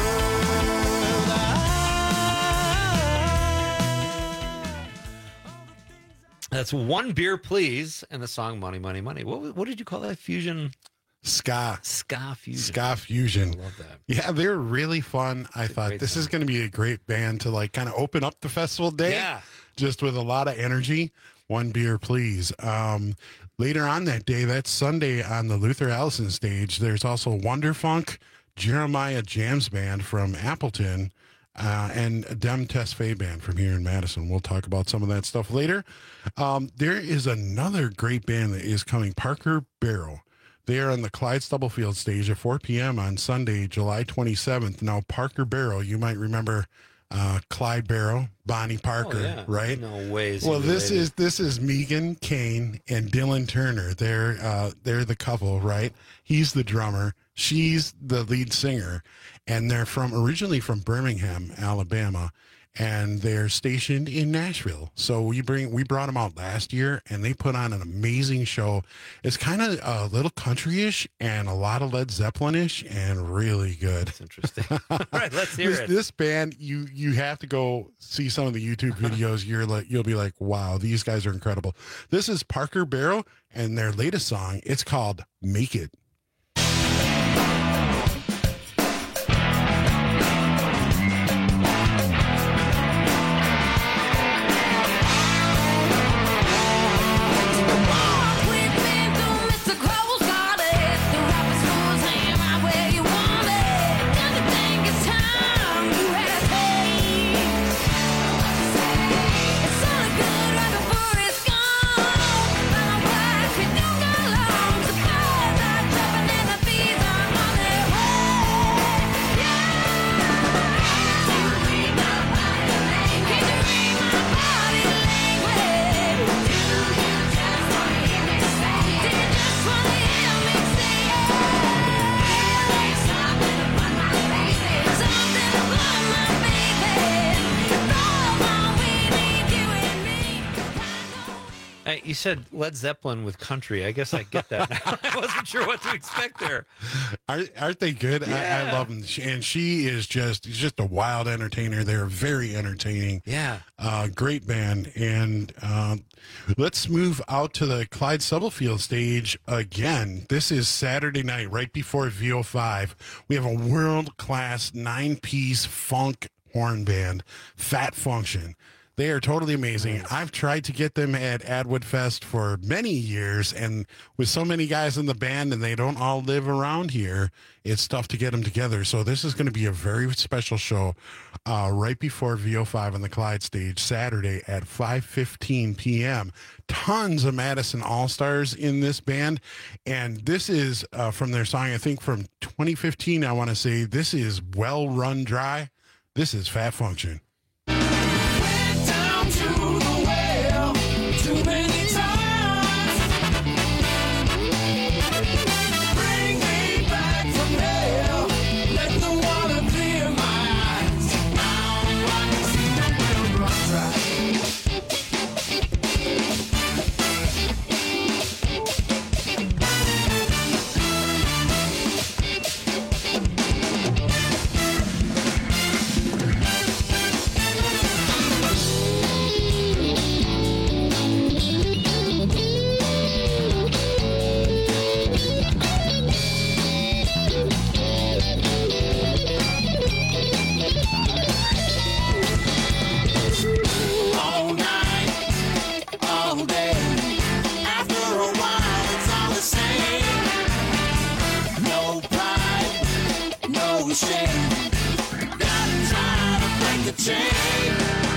That's One Beer Please, and the song Money, Money, Money. What was- what did you call that? Fusion? Ska. Ska fusion. Ska fusion. I love that. Yeah, they're really fun. I thought this is going to be a great band to like kind of open up the festival day. Yeah. Just with a lot of energy. One Beer Please. Um, later on that day, that's Sunday on the Luther Allison stage, there's also Wonderfunk, Jeremiah Jams Band from Appleton, uh, and Dem Tesfaye Band from here in Madison. We'll talk about some of that stuff later. Um, there is another great band that is coming, Parker Barrow. They are on the Clyde Stubblefield stage at four p.m. on Sunday, July twenty-seventh. Now, Parker Barrow, you might remember uh, Clyde Barrow, Bonnie Parker, Oh, yeah. right? No way is he Well, this related. is this is Megan Kane and Dylan Turner. They're uh, they're the couple, right? He's the drummer, she's the lead singer, and they're from originally from Birmingham, Alabama. and they're stationed in Nashville. So we bring we brought them out last year, and they put on an amazing show. It's kind of a little country-ish and a lot of Led Zeppelin-ish and really good. That's interesting. All right, let's hear this, it. This band, you you have to go see some of the YouTube videos. You're like you'll be like, wow, these guys are incredible. This is Parker Barrow and their latest song. It's called "Make It." You said Led Zeppelin with country. I guess I get that now. I wasn't sure what to expect there. Aren't, aren't they good? Yeah. I, I love them. And she is just she's just a wild entertainer. They're very entertaining. Yeah. Uh, great band. And uh, let's move out to the Clyde Stubblefield stage again. This is Saturday night, right before V O five. We have a world-class nine-piece funk horn band, Fat Function. They are totally amazing. Nice. I've tried to get them at Atwood Fest for many years, and with so many guys in the band and they don't all live around here, it's tough to get them together. So this is going to be a very special show uh, right before V O five on the Clyde stage, Saturday at five fifteen p.m. Tons of Madison All-Stars in this band, and this is uh, from their song, I think from twenty fifteen, I want to say. This is Well Run Dry. This is Fat Function. To the well, too many times. Bring me back from hell. Let the water clear my eyes. Now I can see the well run dry. All night, all day. After a while, it's all the same. No pride, no shame. Gotta try to break the chain.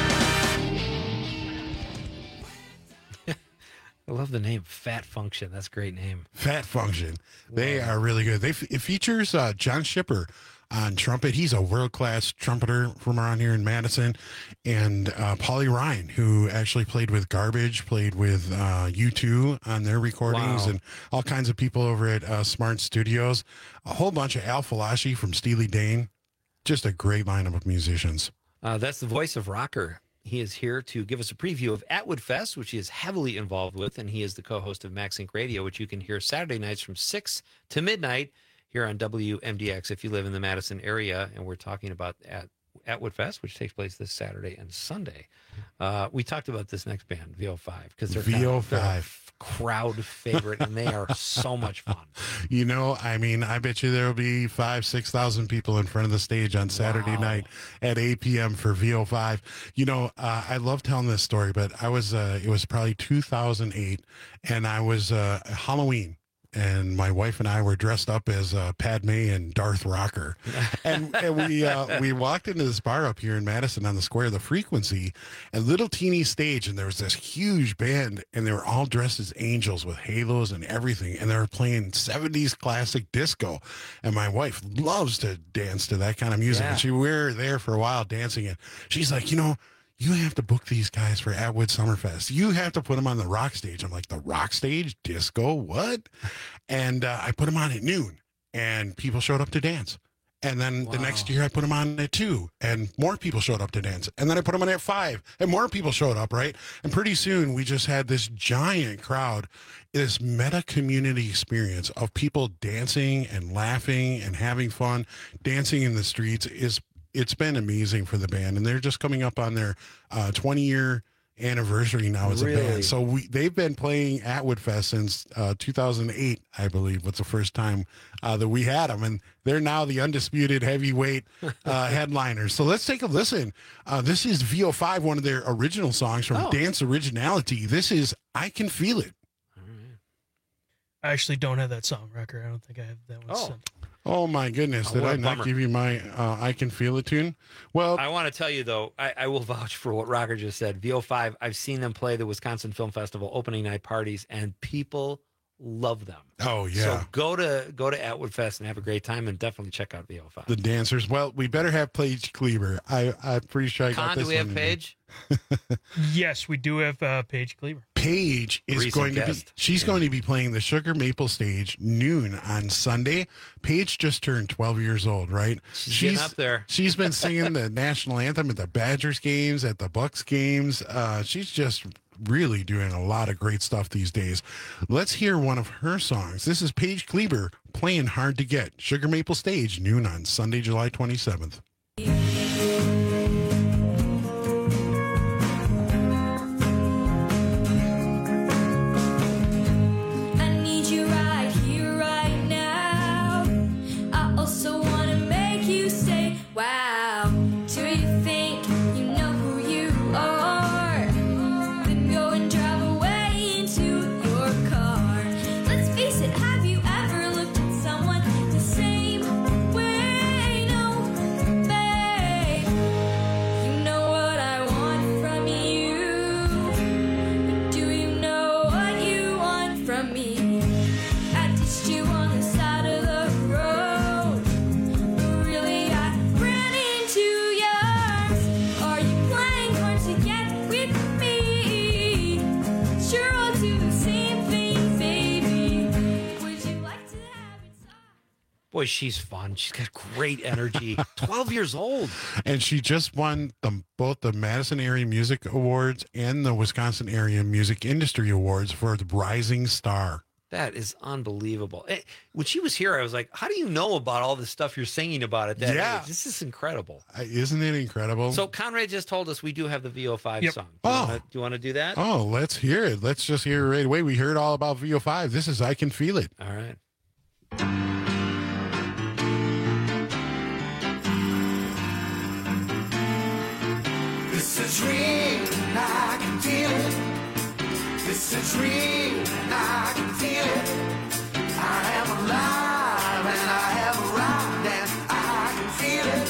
I love the name Fat Function. That's a great name. Fat Function. They are really good. They f- it features uh, John Shipper on trumpet. He's a world-class trumpeter from around here in Madison. And uh, Paulie Ryan, who actually played with Garbage, played with uh, U two on their recordings, Wow. and all kinds of people over at uh, Smart Studios. A whole bunch of Al Falashi from Steely Dan. Just a great lineup of musicians. Uh, that's the voice of Rocker. He is here to give us a preview of Atwood Fest, which he is heavily involved with, and he is the co-host of MaxSync Radio, which you can hear Saturday nights from six to midnight here on W M D X if you live in the Madison area. And we're talking about at Atwood Fest, which takes place this Saturday and Sunday. Uh, we talked about this next band, V O five, because they're kind of- V O five. they're a crowd favorite, and they are so much fun. You know, I mean, I bet you there will be five, six thousand people in front of the stage on Saturday Wow. night at eight p.m. for V O five. You know, uh, I love telling this story, but I was, uh, it was probably two thousand eight, and I was uh, Halloween. And my wife and I were dressed up as uh, Padme and Darth Rocker, and, and we uh, we walked into this bar up here in Madison on the square, the Frequency, a little teeny stage, and there was this huge band, and they were all dressed as angels with halos and everything, and they were playing seventies classic disco, and my wife loves to dance to that kind of music, Yeah. and she we were there for a while dancing, and she's like, you know, you have to book these guys for Atwood Summerfest. You have to put them on the rock stage. I'm like, the rock stage? Disco? What? And uh, I put them on at noon, and people showed up to dance. And then the next year I put them on at two, and more people showed up to dance. And then I put them on at five, and more people showed up, right? And pretty soon we just had this giant crowd, this meta community experience of people dancing and laughing and having fun. Dancing in the streets is, it's been amazing for the band. And they're just coming up on their uh, twenty year anniversary now as Really? a band. So we they've been playing at Woodfest since uh, two thousand eight, I believe, was the first time uh, that we had them, and they're now the undisputed heavyweight uh, headliners. So let's take a listen. Uh, this is V O five, one of their original songs from Oh. Dance Originality. This is I Can Feel It. I actually don't have that song record. I don't think I have that one Oh. sent. Oh my goodness! Oh, Did what I a not bummer. give you my uh, I Can Feel It tune? Well, I want to tell you, though, I, I will vouch for what Rocker just said. V O five, I've seen them play the Wisconsin Film Festival opening night parties, and people love them. oh yeah. So go to go to Atwood Fest and have a great time, and definitely check out V O five. The dancers. Well, we better have Paige Kleber. I, I'm pretty sure I got Con, this do we have one. Paige? Yes, we do have uh, Paige Cleaver. Paige is Recent going to be, guest. she's going to be playing the Sugar Maple Stage noon on Sunday. Paige just turned twelve years old, right? She's getting up there. She's been singing the national anthem at the Badgers games, at the Bucks games. Uh, she's just really doing a lot of great stuff these days. Let's hear one of her songs. This is Paige Kleber playing Hard to Get. Sugar Maple Stage noon on Sunday, July twenty-seventh. I need you right here, right now. I also want to make you say, wow. Do you think you know who you are? Then go and drive away into your car. Let's face it, have you ever looked at someone the same way? No, babe. You know what I want from you. But do you know what you want from me? I ditched you on the side of the road, but really I ran into yours. Are you playing hard to get with me? Sure, I'll do the same thing, baby. Would you like to have it? Boy, she's fun. She's got great energy. twelve years old. And she just won the, both the Madison Area Music Awards and the Wisconsin Area Music Industry Awards for the Rising Star. That is unbelievable. Eh, When she was here, I was like, how do you know about all this stuff you're singing about at that Yeah. age? This is incredible. Uh, Isn't it incredible? So Conrad just told us we do have the V O five Yep. song. Do you Oh. wanna- do you want to do that? Oh, let's hear it. Let's just hear it right away. We heard all about V O five. This is I Can Feel It. All right. This is real, and I can feel it. This is real, and I can feel it. I am alive, and I have arrived, and I can feel it.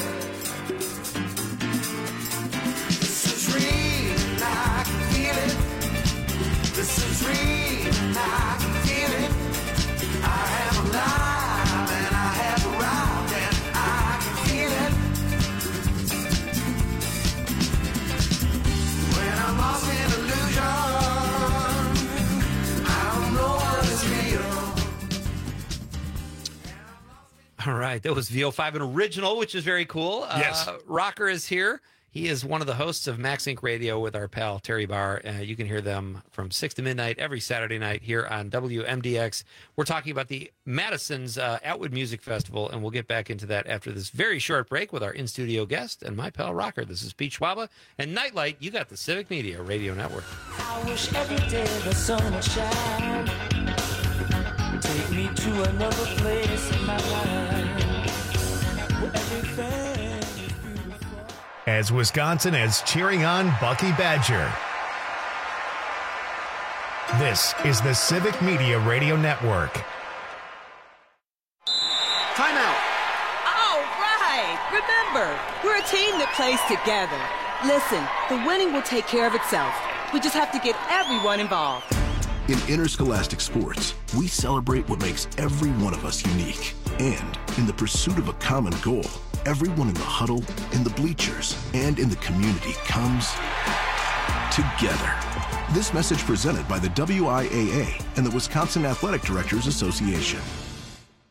This is real, and I can feel it. This is real, and I can feel it. I am alive, and I have arrived, and I can feel it. When I'm lost in illusion, I don't know what is real. All right. That was V O five, an original, which is very cool. Yes. Uh, Rocker is here. He is one of the hosts of Max Inc Radio with our pal Terry Barr. Uh, you can hear them from six to midnight every Saturday night here on W M D X. We're talking about the Madison's uh, Atwood Music Festival, and we'll get back into that after this very short break with our in-studio guest and my pal Rocker. This is Pete Schwaba. And Nightlight, you got the Civic Media Radio Network. I wish every day the sun would shine. Take me to another place in my life where everything is beautiful. As Wisconsin is cheering on Bucky Badger. This is the Civic Media Radio Network. Timeout. All right. Remember, we're a team that plays together. Listen, the winning will take care of itself. We just have to get everyone involved. In interscholastic sports, we celebrate what makes every one of us unique. And in the pursuit of a common goal, everyone in the huddle, in the bleachers, and in the community comes together. This message presented by the W I A A and the Wisconsin Athletic Directors Association.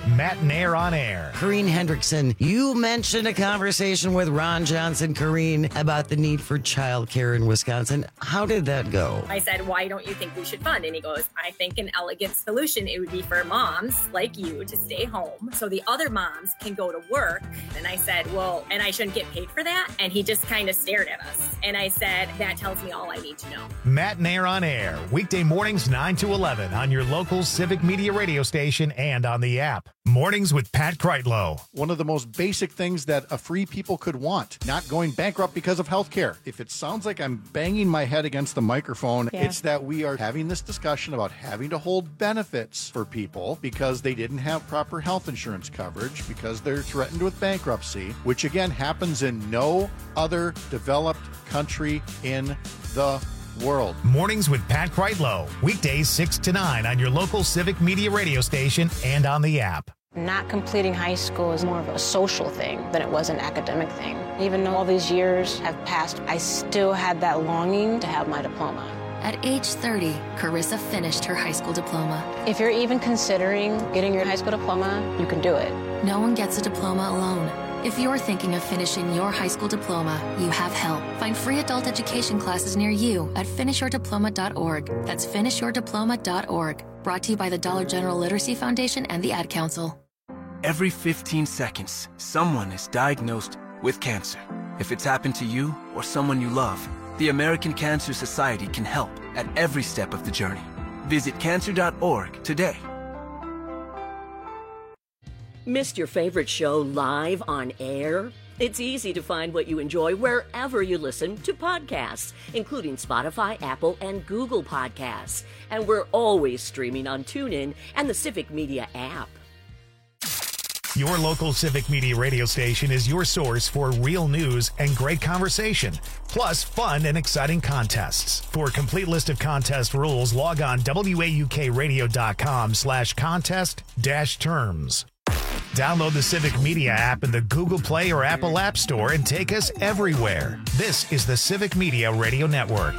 Matt and Air on Air. Corrine Hendrickson, you mentioned a conversation with Ron Johnson, Corrine, about the need for childcare in Wisconsin. How did that go? I said, why don't you think we should fund? And he goes, I think an elegant solution, it would be for moms like you to stay home so the other moms can go to work. And I said, well, and I shouldn't get paid for that? And he just kind of stared at us. And I said, that tells me all I need to know. Matt and Air on Air, weekday mornings nine to eleven on your local Civic Media radio station and on the app. Mornings with Pat Kreitlow. One of the most basic things that a free people could want, not going bankrupt because of health care. If it sounds like I'm banging my head against the microphone, yeah. It's that we are having this discussion about having to hold benefits for people because they didn't have proper health insurance coverage, because they're threatened with bankruptcy, which again happens in no other developed country in the world. Mornings with Pat Kreitlow, weekdays six to nine on your local Civic Media radio station and on the app. Not completing high school is more of a social thing than it was an academic thing. Even though all these years have passed, I still had that longing to have my diploma. At age thirty, Carissa finished her high school diploma. If you're even considering getting your high school diploma, you can do it. No one gets a diploma alone. If you're thinking of finishing your high school diploma, you have help. Find free adult education classes near you at finish your diploma dot org. That's finish your diploma dot org. Brought to you by the Dollar General Literacy Foundation and the Ad Council. Every fifteen seconds, someone is diagnosed with cancer. If it's happened to you or someone you love, the American Cancer Society can help at every step of the journey. Visit cancer dot org today. Missed your favorite show live on air? It's easy to find what you enjoy wherever you listen to podcasts, including Spotify, Apple, and Google Podcasts. And we're always streaming on TuneIn and the Civic Media app. Your local Civic Media radio station is your source for real news and great conversation, plus fun and exciting contests. For a complete list of contest rules, log on W A U K radio dot com slash contest dash terms. Download the Civic Media app in the Google Play or Apple App Store and take us everywhere. This is the Civic Media Radio Network.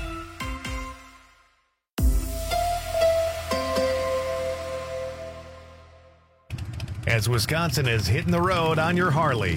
As Wisconsin is hitting the road on your Harley,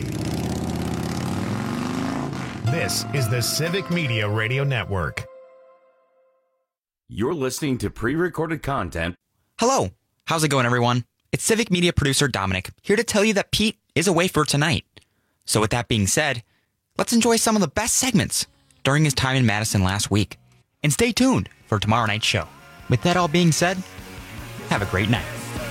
this is the Civic Media Radio Network. You're listening to pre-recorded content. Hello. How's it going, everyone? It's Civic Media producer Dominic, here to tell you that Pete is away for tonight. So with that being said, let's enjoy some of the best segments during his time in Madison last week. And stay tuned for tomorrow night's show. With that all being said, have a great night.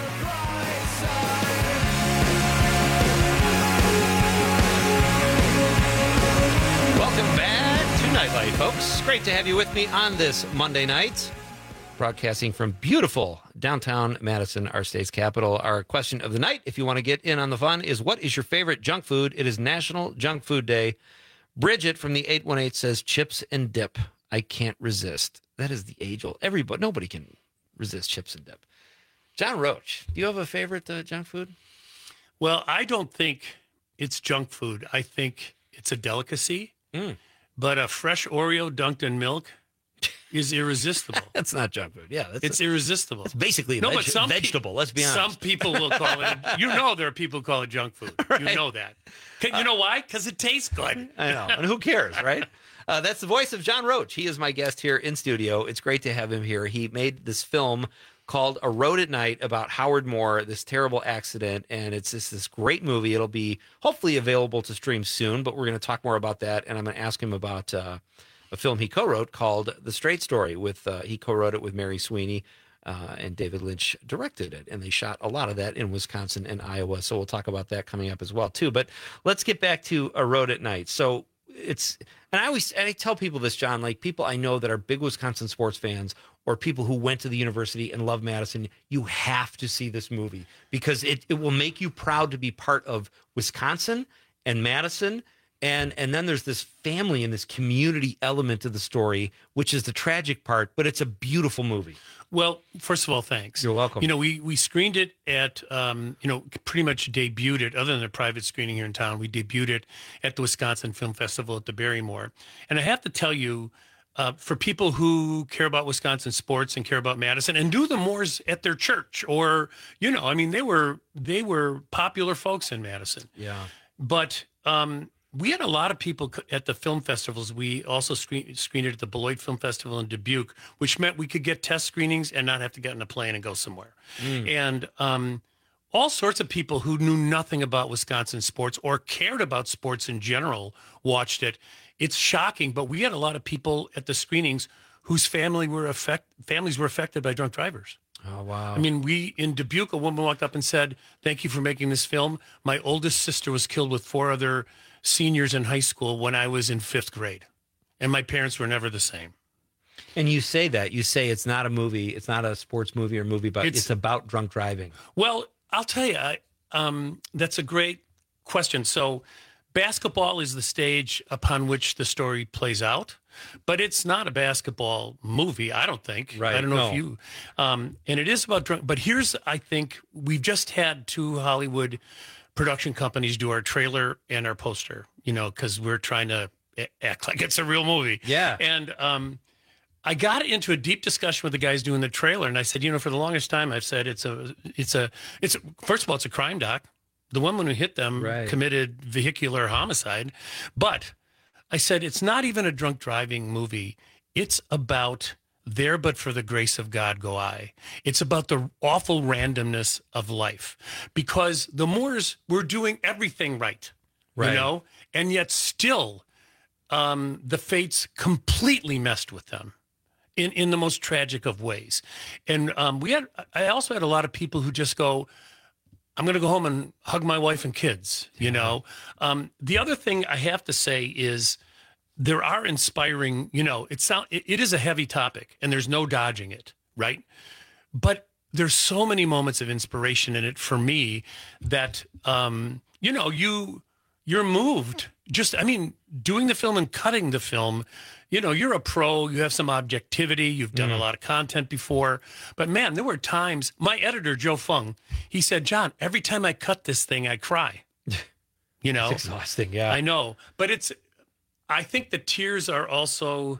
Welcome back to Nightlight, folks. Great to have you with me on this Monday night. Broadcasting from beautiful downtown Madison, our state's capital. Our question of the night, if you want to get in on the fun, is what is your favorite junk food? It is National Junk Food Day. Bridget from the eight one eight says chips and dip. I can't resist. That is the age-old. Everybody, nobody can resist chips and dip. John Roach, do you have a favorite uh, junk food? Well, I don't think it's junk food. I think it's a delicacy. Mm. But a fresh Oreo dunked in milk is irresistible. That's not junk food. Yeah, that's it's a, irresistible. It's basically a no, veg- but some vegetable. Pe- let's be honest. Some people will call it. You know, there are people who call it junk food. Right. You know that. You uh, know why? Because it tastes good. I know. And who cares, right? Uh, that's the voice of John Roach. He is my guest here in studio. It's great to have him here. He made this film called A Road at Night about Howard Moore, this terrible accident, and it's just this great movie. It'll be hopefully available to stream soon, but we're going to talk more about that, and I'm going to ask him about uh, a film he co-wrote called The Straight Story. With uh, he co-wrote it with Mary Sweeney, uh, and David Lynch directed it, and they shot a lot of that in Wisconsin and Iowa, so we'll talk about that coming up as well, too. But let's get back to A Road at Night. So it's, and I always, and I tell people this, John, like people I know that are big Wisconsin sports fans or people who went to the university and love Madison, you have to see this movie because it, it will make you proud to be part of Wisconsin and Madison. And and then there's this family and this community element to the story, which is the tragic part, but it's a beautiful movie. Well, first of all, thanks. You're welcome. You know, we we screened it at, um, you know, pretty much debuted it, other than a private screening here in town, we debuted it at the Wisconsin Film Festival at the Barrymore. And I have to tell you, uh, for people who care about Wisconsin sports and care about Madison and do the Moors at their church, or you know, I mean, they were they were popular folks in Madison. Yeah, but um, we had a lot of people c- at the film festivals. We also screen, screened it at the Beloit Film Festival in Dubuque, which meant we could get test screenings and not have to get in a plane and go somewhere. Mm. And um, all sorts of people who knew nothing about Wisconsin sports or cared about sports in general watched it. It's shocking, but we had a lot of people at the screenings whose family were affect, families were affected by drunk drivers. Oh, wow. I mean, we, in Dubuque, a woman walked up and said, "Thank you for making this film. My oldest sister was killed with four other seniors in high school when I was in fifth grade. And my parents were never the same." And you say that. You say it's not a movie. It's not a sports movie or movie, but it's, It's- it's about drunk driving. Well, I'll tell you, I, um, that's a great question. So basketball is the stage upon which the story plays out, but it's not a basketball movie, I don't think. Right, I don't know no. if you, um, and it is about drunk, but here's, I think we've just had two Hollywood production companies do our trailer and our poster, you know, because we're trying to a- act like it's a real movie. Yeah. And um, I got into a deep discussion with the guys doing the trailer, and I said, you know, for the longest time, I've said it's a, it's a, it's a, first of all, it's a crime doc. The woman who hit them Right. committed vehicular homicide, but I said it's not even a drunk driving movie. It's about there, but for the grace of God go I. It's about the awful randomness of life, because the Moors were doing everything right, Right. you know, and yet still um, the fates completely messed with them in, in the most tragic of ways. And um, we had, I also had a lot of people who just go, I'm going to go home and hug my wife and kids, you know. Um, the other thing I have to say is there are inspiring, you know, it, sound, it, it is a heavy topic and there's no dodging it, right? But there's so many moments of inspiration in it for me that, um, you know, you, you're moved. Just, I mean, doing the film and cutting the film, you know, you're a pro, you have some objectivity, you've done a lot of content before. But man, there were times, my editor, Joe Fung, he said, "John, every time I cut this thing, I cry." You know? It's exhausting, yeah. I know. But it's, I think the tears are also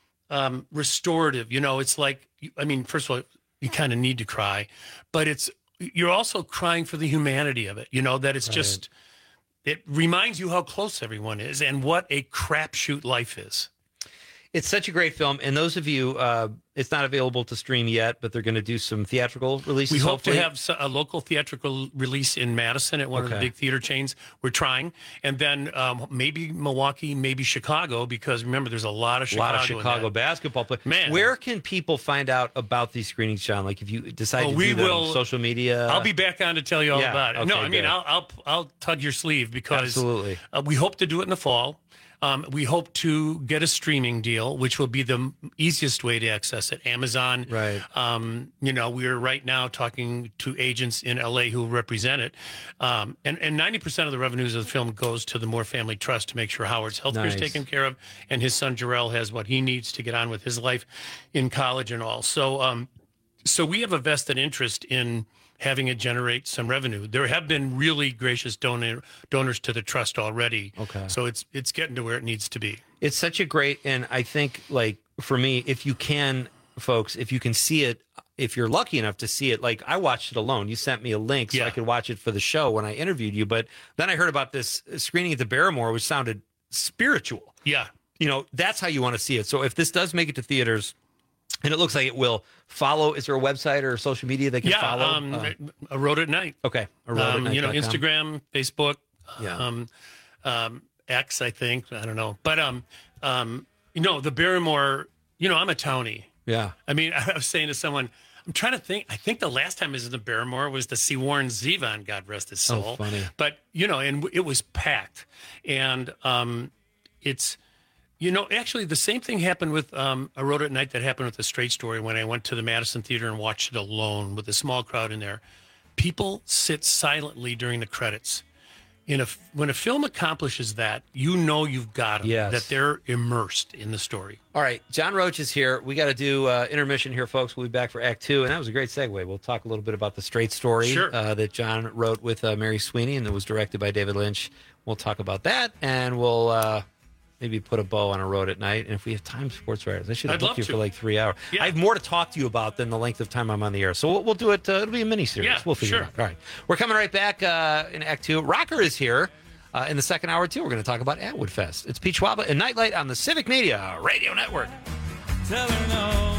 um, restorative. You know, it's like, I mean, first of all, you kind of need to cry, but it's, you're also crying for the humanity of it, you know, that it's Right. just, it reminds you how close everyone is and what a crapshoot life is. It's such a great film. And those of you, uh, it's not available to stream yet, but they're going to do some theatrical releases. We hope hopefully. to have s- a local theatrical release in Madison at one of the Okay. big theater chains. We're trying. And then um, maybe Milwaukee, maybe Chicago, because remember, there's a lot of a Chicago. lot of in Chicago that. basketball players. Man. Where can people find out about these screenings, John? Like if you decide Oh, to we do them on will- social media. I'll be back on to tell you all Yeah, about it. no, okay, I mean, good. I'll, I'll I'll tug your sleeve because Absolutely. uh, we hope to do it in the fall. Um, we hope to get a streaming deal, which will be the m- easiest way to access it. Amazon. Right. Um, you know, we're right now talking to agents in L A who represent it. Um, and, and ninety percent of the revenues of the film goes to the Moore Family Trust to make sure Howard's health care is Nice. taken care of and his son Jarrell has what he needs to get on with his life in college and all. So, um, so we have a vested interest in having it generate some revenue. There have been really gracious donor, donors to the trust already. Okay. So it's it's getting to where it needs to be. It's such a great, and I think like for me, if you can, folks, if you can see it, if you're lucky enough to see it, like I watched it alone. You sent me a link so I could watch it for the show when I interviewed you. But then I heard about this screening at the Barrymore, which sounded spiritual. Yeah. You know, that's how you want to see it. So if this does make it to theaters, and it looks like it will, follow. Is there a website or social media they can Yeah, follow? um, Uh, A Road at Night. okay. A road at Um, night you know, dot com. Instagram, Facebook, Yeah. um, um, X, I think. I don't know. But, um, um, you know, the Barrymore, you know, I'm a townie. Yeah. I mean, I was saying to someone, I'm trying to think, I think the last time I was in the Barrymore was to see Warren Zevon, God rest his Oh, soul. funny. But, you know, and it was packed. And um, it's, you know, actually the same thing happened with um, A Road at Night that happened with The Straight Story when I went to the Madison Theater and watched it alone with a small crowd in there. People sit silently during the credits. In a, when a film accomplishes that, you know you've got them, Yes. that they're immersed in the story. All right, John Roach is here. We got to do uh, intermission here, folks. We'll be back for Act Two, and that was a great segue. We'll talk a little bit about The Straight Story Sure. uh, that John wrote with uh, Mary Sweeney and that was directed by David Lynch. We'll talk about that, and we'll uh, maybe put a bow on a road at night. And if we have time, sports writers, I should have I'd booked you love to. for like three hours. Yeah. I have more to talk to you about than the length of time I'm on the air. So we'll, we'll do it. Uh, it'll be a mini series. Yeah, we'll figure sure. it out. All right. We're coming right back uh, in Act Two. Rocker is here uh, in the second hour, too. We're going to talk about Atwood Fest. It's Pete Schwab and Nightlight on the Civic Media Radio Network. Tell her no.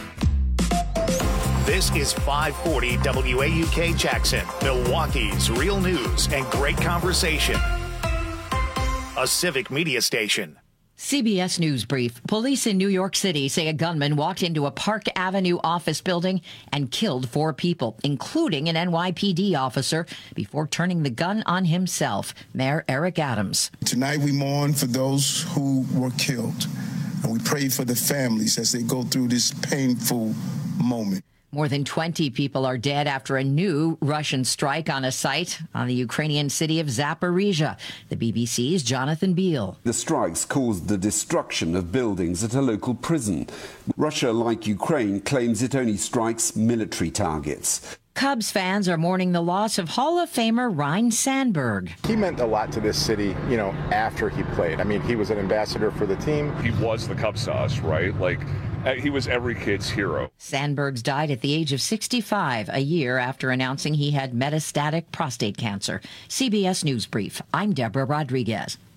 This is five forty W A U K Jackson, Milwaukee's real news and great conversation. A Civic Media station. C B S News Brief. Police in New York City say a gunman walked into a Park Avenue office building and killed four people, including an N Y P D officer, before turning the gun on himself. Mayor Eric Adams. Tonight we mourn for those who were killed, and we pray for the families as they go through this painful moment. More than twenty people are dead after a new Russian strike on a site on the Ukrainian city of Zaporizhia. The B B C's Jonathan Beale. The strikes caused the destruction of buildings at a local prison. Russia, like Ukraine, claims it only strikes military targets. Cubs fans are mourning the loss of Hall of Famer Ryne Sandberg. He meant a lot to this city, you know, after he played. I mean, he was an ambassador for the team. He was the Cubs to us, right? Like, he was every kid's hero. Sandberg's died at the age of sixty-five, a year after announcing he had metastatic prostate cancer. C B S News Brief. I'm Deborah Rodriguez.